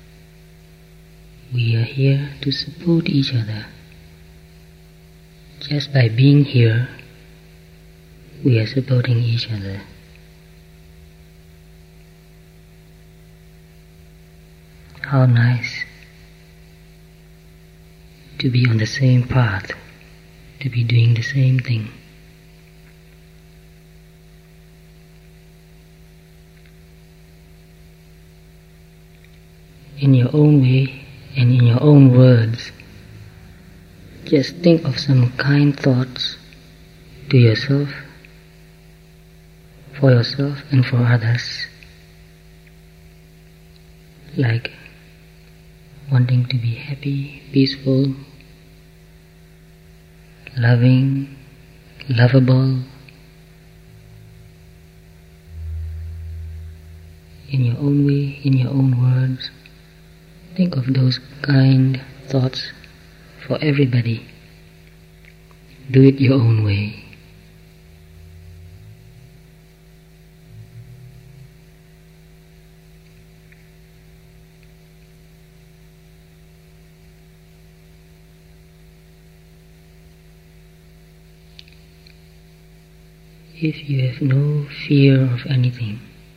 We are here to support each other. Just by being here, we are supporting each other. How nice to be on the same path, to be doing the same thing. In your own way and in your own words, just think of some kind thoughts to yourself, for yourself and for others, like wanting to be happy, peaceful, loving, lovable. In your own way, in your own words, think of those kind thoughts for everybody. Do it your own way. If you have no fear of anything,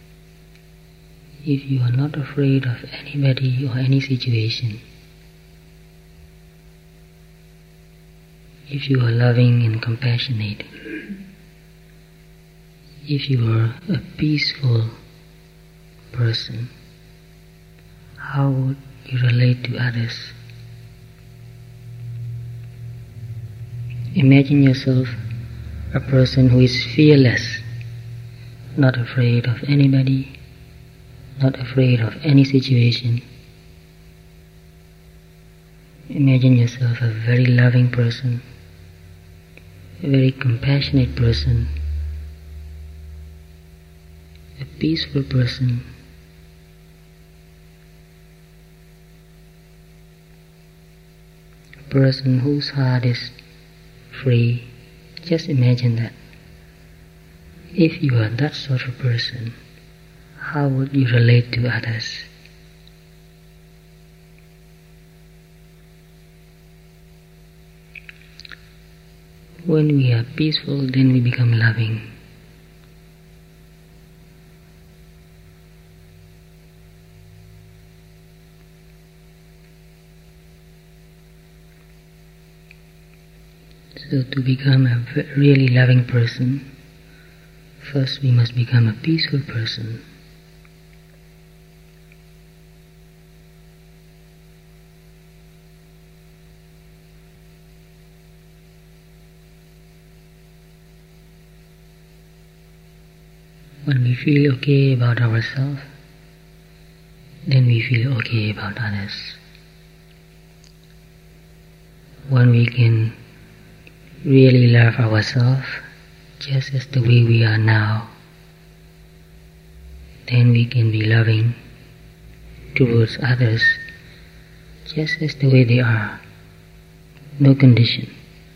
if you are not afraid of anybody or any situation, if you are loving and compassionate, if you are a peaceful person, how would you relate to others? Imagine yourself a person who is fearless, not afraid of anybody, not afraid of any situation. Imagine yourself a very loving person, a very compassionate person, a peaceful person, a person whose heart is free. Just imagine that. If you are that sort of person, how would you relate to others? When we are peaceful, then we become loving. So to become a really loving person, first we must become a peaceful person. When we feel okay about ourselves, then we feel okay about others. When we can really love ourselves just as the way we are now, then we can be loving towards others just as the way they are, no condition.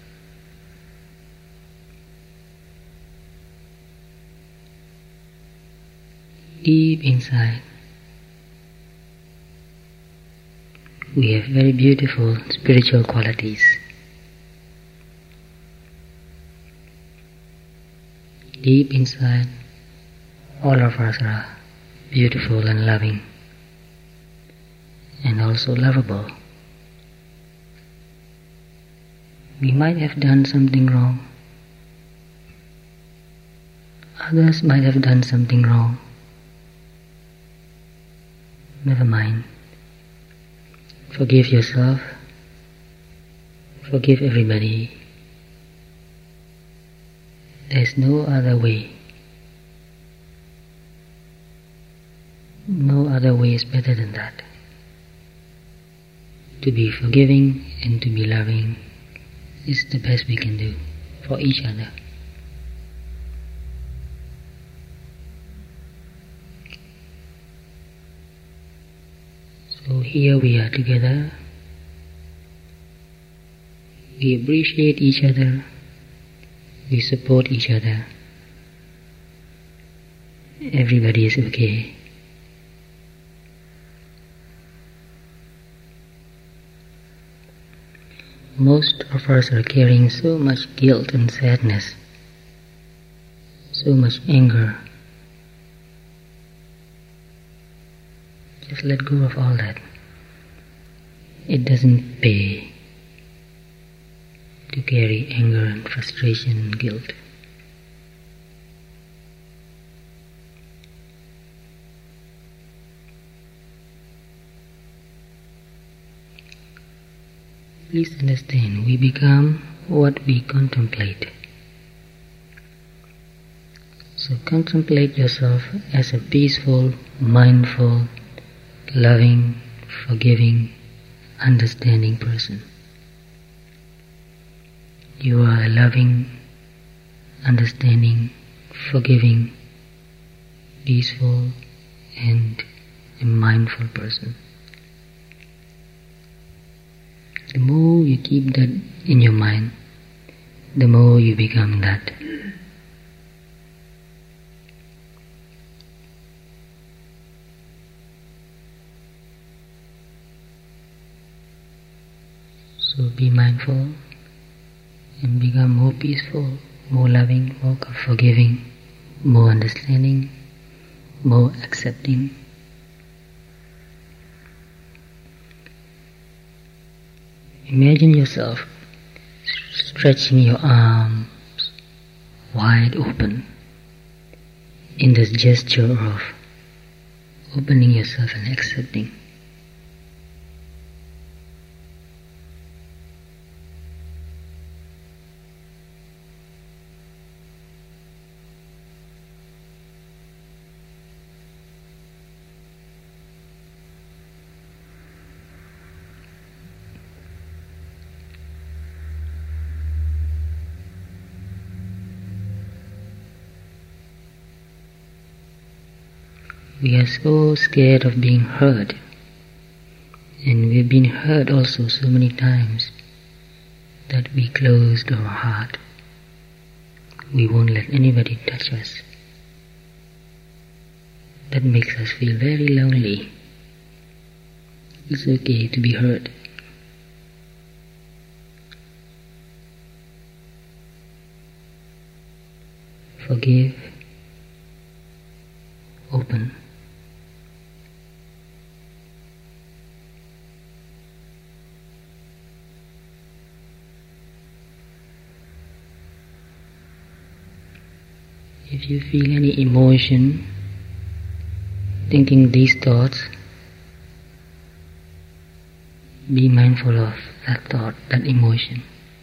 Deep inside, we have very beautiful spiritual qualities. Deep inside, all of us are beautiful and loving, and also lovable. We might have done something wrong. Others might have done something wrong. Never mind. Forgive yourself. Forgive everybody. There's no other way. No other way is better than that. To be forgiving and to be loving is the best we can do for each other. So So here we are together. We appreciate each other. We support each other. Everybody is okay. Most of us are carrying so much guilt and sadness, so much anger. Just let go of all that. It doesn't pay to carry anger and frustration and guilt. Please understand, we become what we contemplate. So contemplate yourself as a peaceful, mindful, loving, forgiving, understanding person. You are a loving, understanding, forgiving, peaceful, and a mindful person. The more you keep that in your mind, the more you become that. So be mindful and become more peaceful, more loving, more forgiving, more understanding, more accepting. Imagine yourself stretching your arms wide open in this gesture of opening yourself and accepting. We are so scared of being hurt, and we've been hurt also so many times that we closed our heart. We won't let anybody touch us. That makes us feel very lonely. It's okay to be hurt. Forgive, open. If you feel any emotion, thinking these thoughts, be mindful of that thought, that emotion.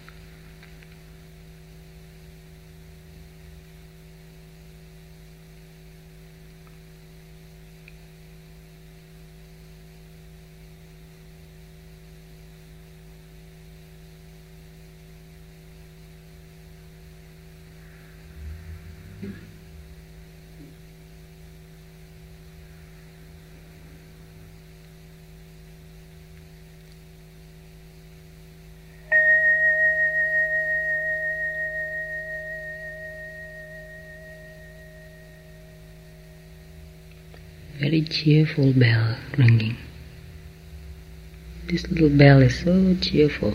Very cheerful bell ringing. This little bell is so cheerful.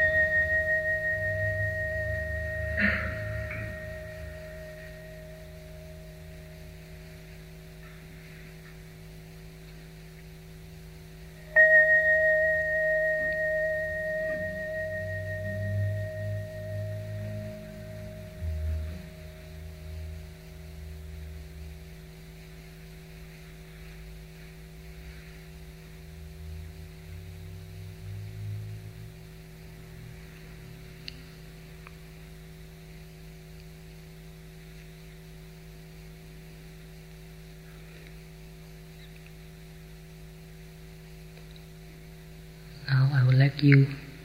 Now I would like you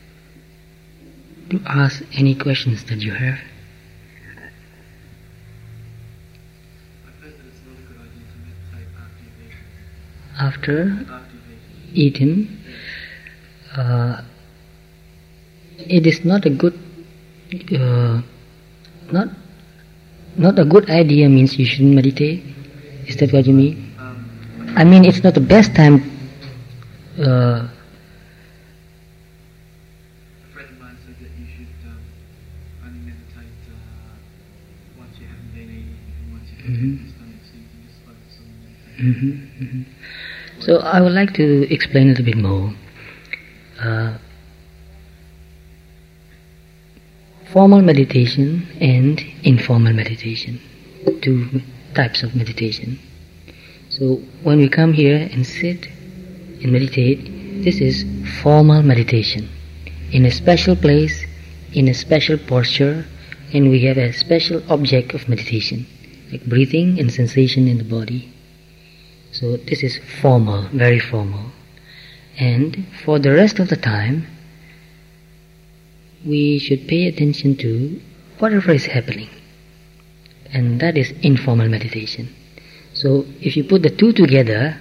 to ask any questions that you have. I find that it's not a good idea to meditate after you After vacation. After you vacation. eaten, it is not a good, not a good idea means you shouldn't meditate. Is that what you mean? I mean, it's not the best time. A friend of mine said that you should only meditate once you haven't been eating, and once you have your stomach, so you can just focus on meditation. So I would like to explain a little bit more. Formal meditation and informal meditation, two types of meditation. So when we come here and sit and meditate, this is formal meditation, in a special place, in a special posture, and we have a special object of meditation, like breathing and sensation in the body. So this is formal, very formal. And for the rest of the time, we should pay attention to whatever is happening. And that is informal meditation. So if you put the two together,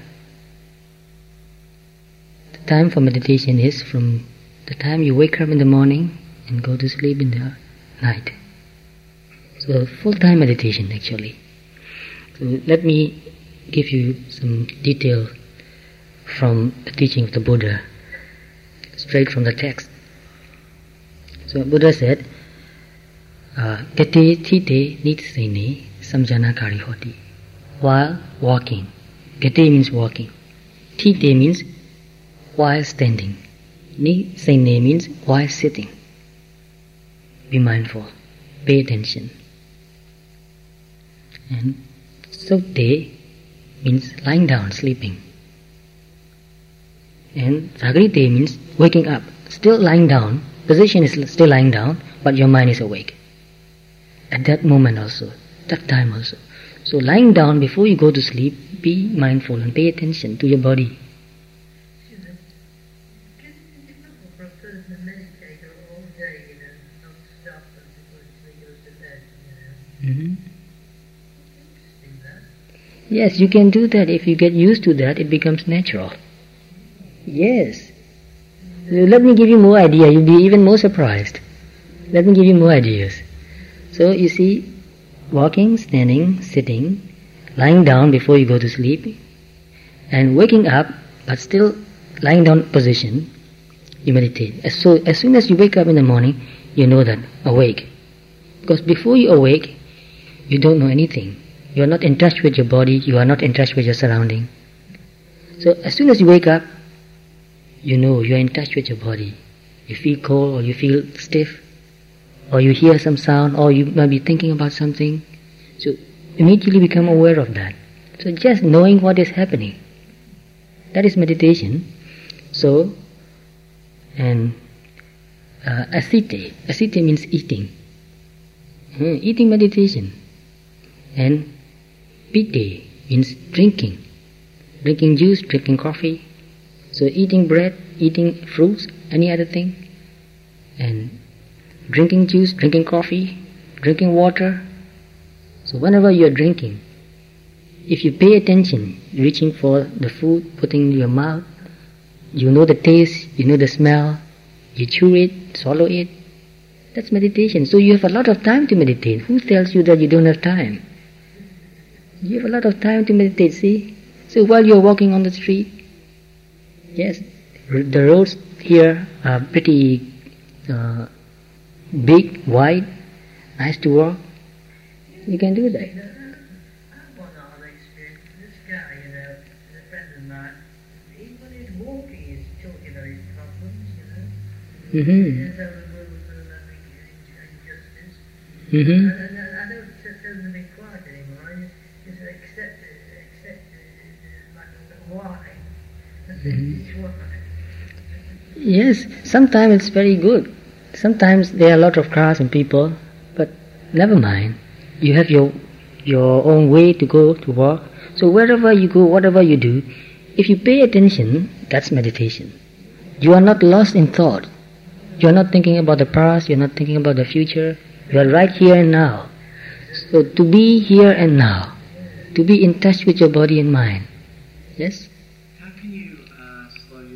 the time for meditation is from the time you wake up in the morning and go to sleep in the night. So full-time meditation actually. So let me give you some detail from the teaching of the Buddha, straight from the text. So Buddha said, Gati thite nitsene samjanakari hoti. While walking. Gati means walking. Thite means while standing. Nitsene means while sitting. Be mindful. Pay attention. And sote means lying down, sleeping. And sagrite means waking up. Still lying down. Position is still lying down, but your mind is awake. At that moment also, that time also. So lying down before you go to sleep, be mindful and pay attention to your body. It's difficult for a person to meditate all day, non-stop, before he goes to bed, Interesting, that. Yes, you can do that. If you get used to that, it becomes natural. Yes. Let me give you more idea. You'll be even more surprised. Let me give you more ideas. So you see, walking, standing, sitting, lying down before you go to sleep, and waking up, but still lying down position, you meditate. So as soon as you wake up in the morning, you know that, awake. Because before you awake, you don't know anything. You are not in touch with your body, you are not in touch with your surrounding. So as soon as you wake up, you know you are in touch with your body. You feel cold or you feel stiff, or you hear some sound, or you might be thinking about something. So immediately become aware of that. So just knowing what is happening, that is meditation. So, and asite means eating. Eating meditation. And pite means drinking. Drinking juice, drinking coffee. So eating bread, eating fruits, any other thing. And drinking juice, drinking coffee, drinking water. So whenever you are drinking, if you pay attention, reaching for the food, putting in your mouth, you know the taste, you know the smell, you chew it, swallow it, that's meditation. So you have a lot of time to meditate. Who tells you that you don't have time? You have a lot of time to meditate, see? So while you're walking on the street, yes, the roads here are pretty big, wide, nice to walk. You can do that. I have one other experience. This guy, is a friend of mine. When he's walking, he's talking about his problems, There's a little injustice. I don't tell him to be quiet anymore. I just accept like why. Yes, sometimes it's very good. Sometimes there are a lot of crowds and people, but never mind. You have your own way to go to walk. So wherever you go, whatever you do, if you pay attention, that's meditation. You are not lost in thought. You are not thinking about the past, you are not thinking about the future. You are right here and now. So to be here and now, to be in touch with your body and mind. Yes? How can you slow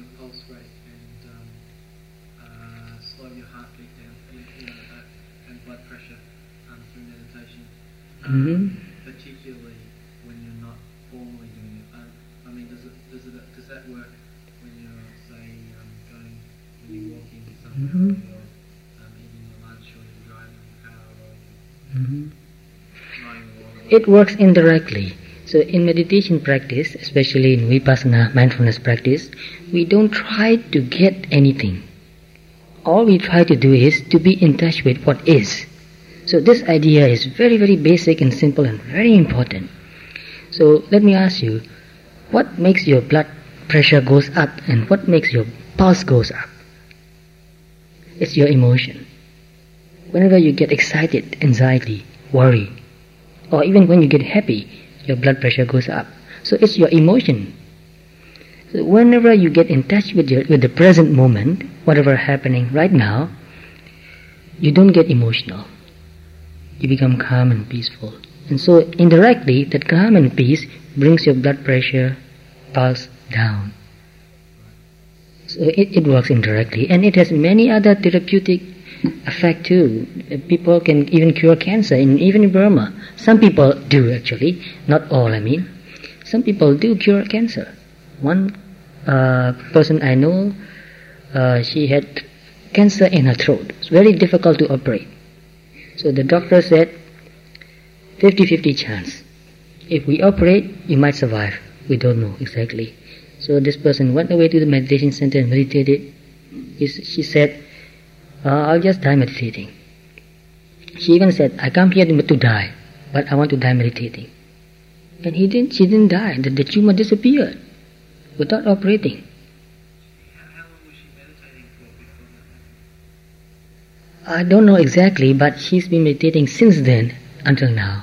particularly when you're not formally doing it. I mean, does that work when you're, say, when you're walking somewhere, or eating your lunch, or you're driving a car, or riding along? It works indirectly. So in meditation practice, especially in Vipassana mindfulness practice, we don't try to get anything. All we try to do is to be in touch with what is. So this idea is very, very basic and simple and very important. So let me ask you, what makes your blood pressure goes up and what makes your pulse goes up? It's your emotion. Whenever you get excited, anxiety, worry, or even when you get happy, your blood pressure goes up. So it's your emotion. So whenever you get in touch with the present moment, whatever happening right now, you don't get emotional. You become calm and peaceful. And so indirectly, that calm and peace brings your blood pressure, pulse down. So it works indirectly. And it has many other therapeutic effects too. People can even cure cancer, even in Burma. Some people do actually, not all I mean. Some people do cure cancer. One person I know, she had cancer in her throat. It's very difficult to operate. So the doctor said, 50-50 chance. If we operate, you might survive. We don't know exactly. So this person went away to the meditation center and meditated. She said, I'll just die meditating. She even said, I come here to die, but I want to die meditating. And she didn't die. The tumor disappeared without operating. How long was she meditating for before that happened? I don't know exactly, but she's been meditating since then until now.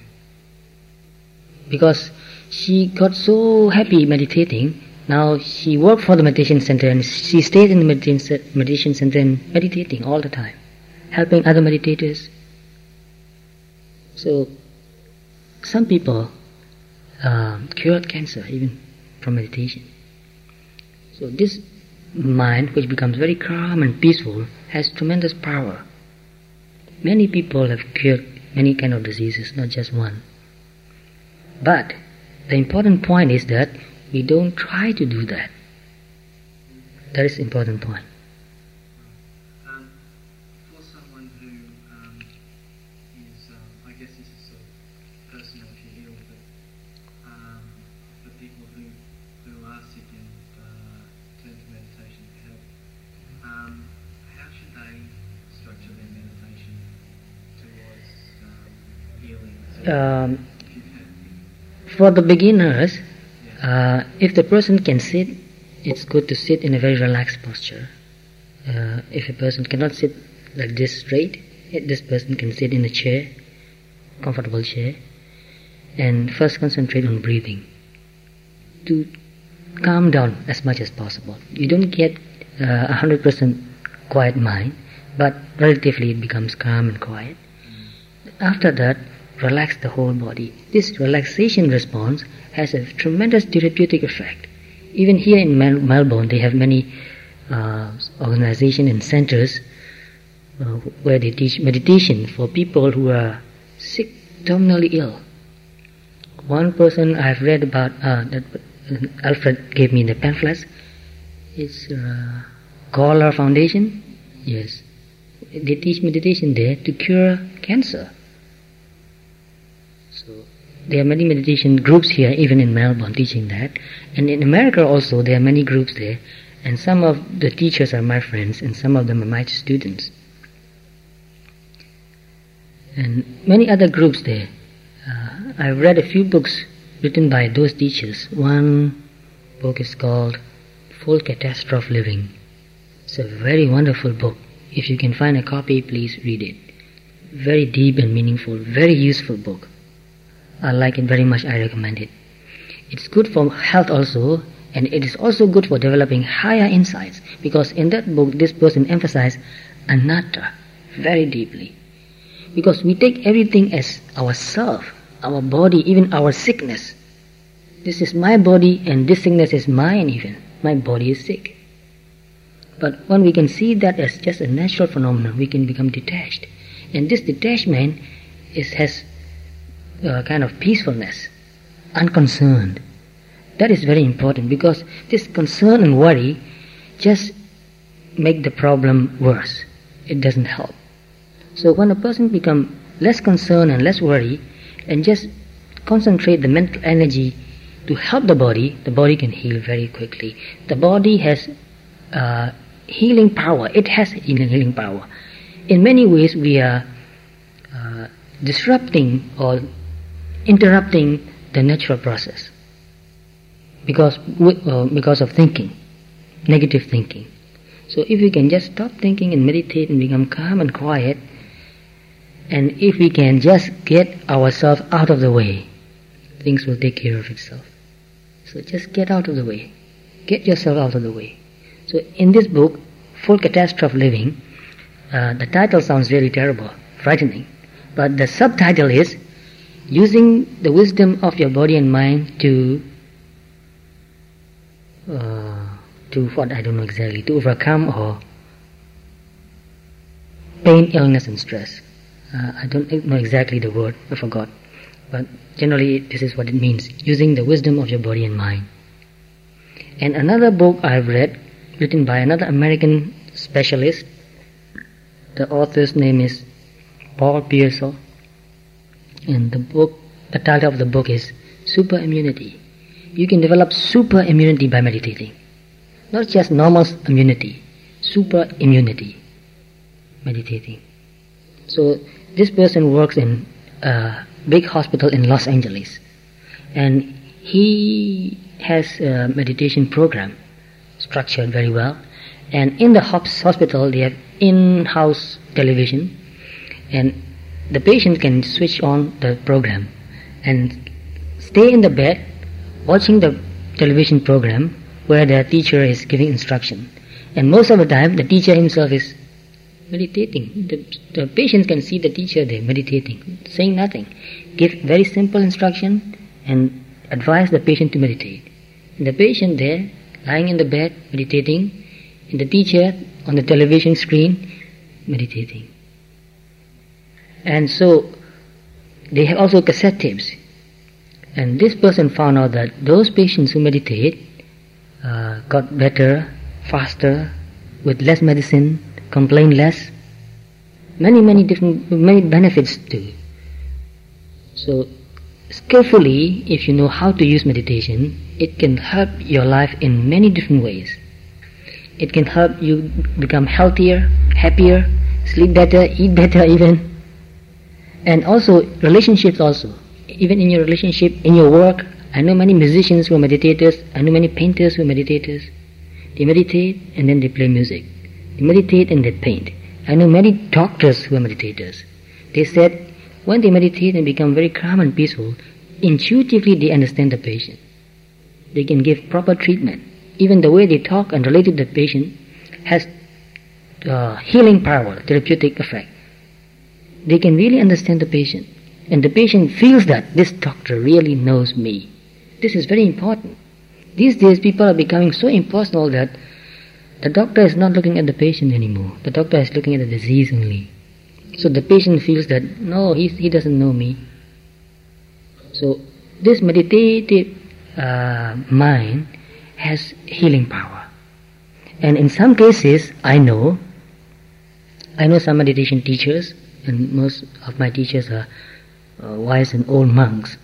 Because she got so happy meditating, now she worked for the meditation center and she stayed in the meditation center and meditating all the time, helping other meditators. So some people cured cancer even from meditation. So this mind, which becomes very calm and peaceful, has tremendous power. Many people have cured many kind of diseases, not just one. But the important point is that we don't try to do that. That is the important point. For someone who is, I guess this is sort of personal if you're ill, but for people who are sick and turn to meditation for help, how should they structure their meditation towards healing? For the beginners, if the person can sit, it's good to sit in a very relaxed posture. If a person cannot sit like this straight, this person can sit in a chair, comfortable chair, and first concentrate on breathing to calm down as much as possible. You don't get 100% quiet mind, but relatively it becomes calm and quiet. After that, relax the whole body. This relaxation response has a tremendous therapeutic effect. Even here in Melbourne, they have many organizations and centers where they teach meditation for people who are sick, terminally ill. One person I've read about, that Alfred gave me the pamphlets, it's Gawler Foundation. Yes, they teach meditation there to cure cancer. So there are many meditation groups here, even in Melbourne, teaching that. And in America also, there are many groups there. And some of the teachers are my friends, and some of them are my students. And many other groups there. I've read a few books written by those teachers. One book is called Full Catastrophe Living. It's a very wonderful book. If you can find a copy, please read it. Very deep and meaningful, very useful book. I like it very much, I recommend it. It's good for health also, and it is also good for developing higher insights, because in that book this person emphasized anatta very deeply. Because we take everything as ourself, our body, even our sickness. This is my body and this sickness is mine even. My body is sick. But when we can see that as just a natural phenomenon, we can become detached. And this detachment has kind of peacefulness, unconcerned. That is very important, because this concern and worry just make the problem worse. It doesn't help. So when a person becomes less concerned and less worry, and just concentrate the mental energy to help the body can heal very quickly. The body has healing power. It has healing power. In many ways, we are disrupting or interrupting the natural process because of thinking, negative thinking. So if we can just stop thinking and meditate and become calm and quiet, and if we can just get ourselves out of the way, things will take care of itself. So just get out of the way. Get yourself out of the way. So in this book, Full Catastrophe Living, the title sounds really terrible, frightening. But the subtitle is Using the Wisdom of Your Body and Mind to what, I don't know exactly, to overcome or pain, illness and stress. I don't know exactly the word, I forgot. But generally this is what it means, using the wisdom of your body and mind. And another book I've read, written by another American specialist, the author's name is Paul Pearsall, and the title of the book is Super Immunity. You can develop super immunity by meditating. Not just normal immunity, super immunity, meditating. So this person works in a big hospital in Los Angeles, and he has a meditation program structured very well. And in the hospital they have in-house television, and the patient can switch on the program and stay in the bed watching the television program where the teacher is giving instruction. And most of the time the teacher himself is meditating. The patient can see the teacher there meditating, saying nothing. Give very simple instruction and advise the patient to meditate. And the patient there, lying in the bed, meditating, and the teacher on the television screen, meditating. And so they have also cassette tapes. And this person found out that those patients who meditate got better, faster, with less medicine, complain less. Many benefits too. So skillfully, if you know how to use meditation, it can help your life in many different ways. It can help you become healthier, happier, sleep better, eat better even. And also relationships also. Even in your relationship, in your work, I know many musicians who are meditators, I know many painters who are meditators. They meditate and then they play music. They meditate and they paint. I know many doctors who are meditators. They said when they meditate and become very calm and peaceful, intuitively they understand the patient. They can give proper treatment. Even the way they talk and relate to the patient has healing power, therapeutic effect. They can really understand the patient. And the patient feels that this doctor really knows me. This is very important. These days people are becoming so impersonal that the doctor is not looking at the patient anymore. The doctor is looking at the disease only. So the patient feels that, no, he doesn't know me. So this meditative mind has healing power. And in some cases, I know some meditation teachers, and most of my teachers are wise and old monks.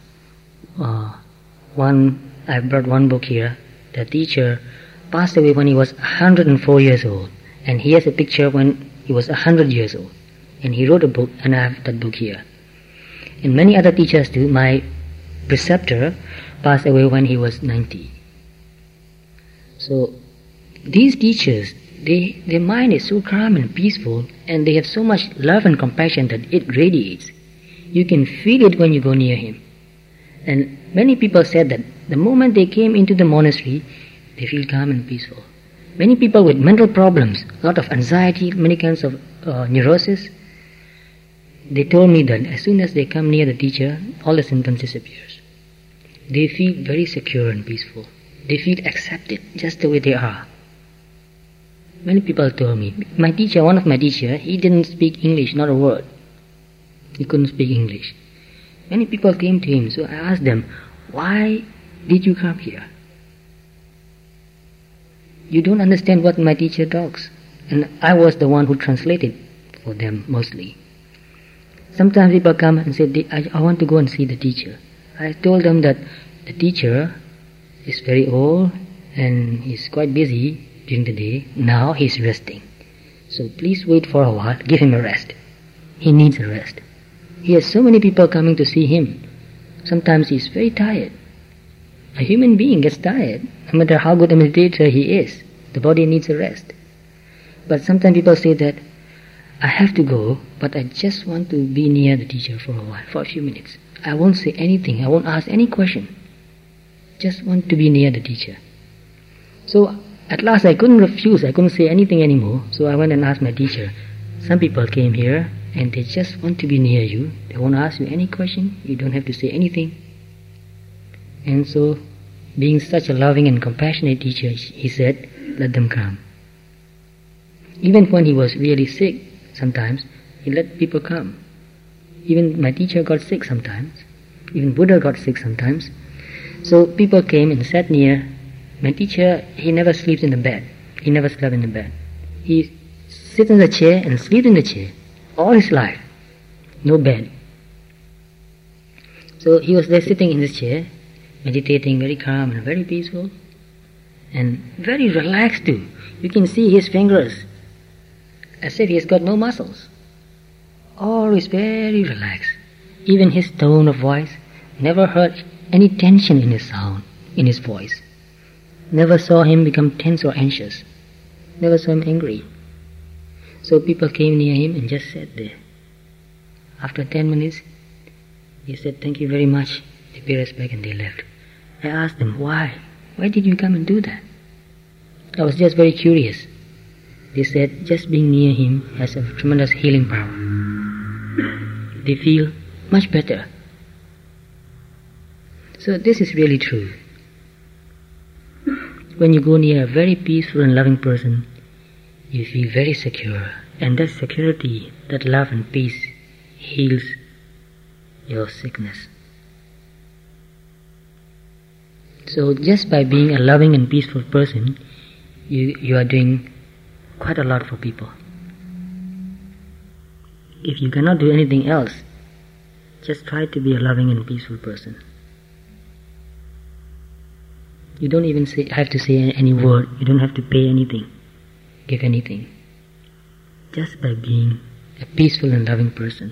I brought one book here. The teacher passed away when he was 104 years old, and he has a picture when he was 100 years old, and he wrote a book, and I have that book here. And many other teachers too. My preceptor passed away when he was 90. So these teachers, their mind is so calm and peaceful, and they have so much love and compassion that it radiates. You can feel it when you go near him. And many people said that the moment they came into the monastery, they feel calm and peaceful. Many people with mental problems, a lot of anxiety, many kinds of neurosis, they told me that as soon as they come near the teacher, all the symptoms disappears. They feel very secure and peaceful. They feel accepted just the way they are. Many people told me. One of my teachers, he didn't speak English, not a word. He couldn't speak English. Many people came to him, so I asked them, why did you come here? You don't understand what my teacher talks. And I was the one who translated for them mostly. Sometimes people come and say, I want to go and see the teacher. I told them that the teacher is very old and he's quite busy during the day. Now he's resting. So please wait for a while, give him a rest. He needs a rest. He has so many people coming to see him. Sometimes he's very tired. A human being gets tired, no matter how good a meditator he is. The body needs a rest. But sometimes people say that, I have to go, but I just want to be near the teacher for a while, for a few minutes. I won't say anything, I won't ask any question. Just want to be near the teacher. So at last I couldn't refuse, I couldn't say anything anymore. So I went and asked my teacher, some people came here and they just want to be near you. They won't ask you any question, you don't have to say anything. And so, being such a loving and compassionate teacher, he said, let them come. Even when he was really sick, sometimes, he let people come. Even my teacher got sick sometimes. Even Buddha got sick sometimes. So people came and sat near. My teacher, he never sleeps in the bed. He never slept in the bed. He sits in the chair and sleeps in the chair all his life. No bed. So he was there sitting in this chair, meditating, very calm and very peaceful. And very relaxed too. You can see his fingers as if he has got no muscles. Always very relaxed. Even his tone of voice, never heard any tension in his sound, in his voice. Never saw him become tense or anxious. Never saw him angry. So people came near him and just sat there. After 10 minutes, he said, thank you very much. They paid respect and they left. I asked them, why? Why did you come and do that? I was just very curious. They said, just being near him has a tremendous healing power. They feel much better. So this is really true. When you go near a very peaceful and loving person, you feel very secure. And that security, that love and peace heals your sickness. So just by being a loving and peaceful person, you are doing quite a lot for people. If you cannot do anything else, just try to be a loving and peaceful person. You don't even have to say any word. You don't have to pay anything, give anything. Just by being a peaceful and loving person.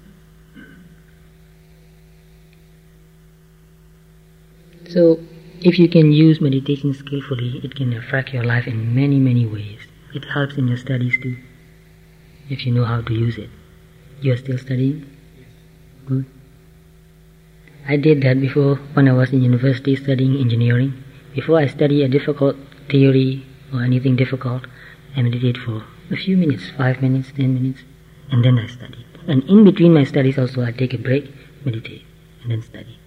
So, if you can use meditation skillfully, it can affect your life in many, many ways. It helps in your studies too, if you know how to use it. You are still studying? Good. I did that before when I was in university studying engineering. Before I study a difficult theory or anything difficult, I meditate for a few minutes, 5 minutes, 10 minutes, and then I study. And in between my studies also I take a break, meditate, and then study.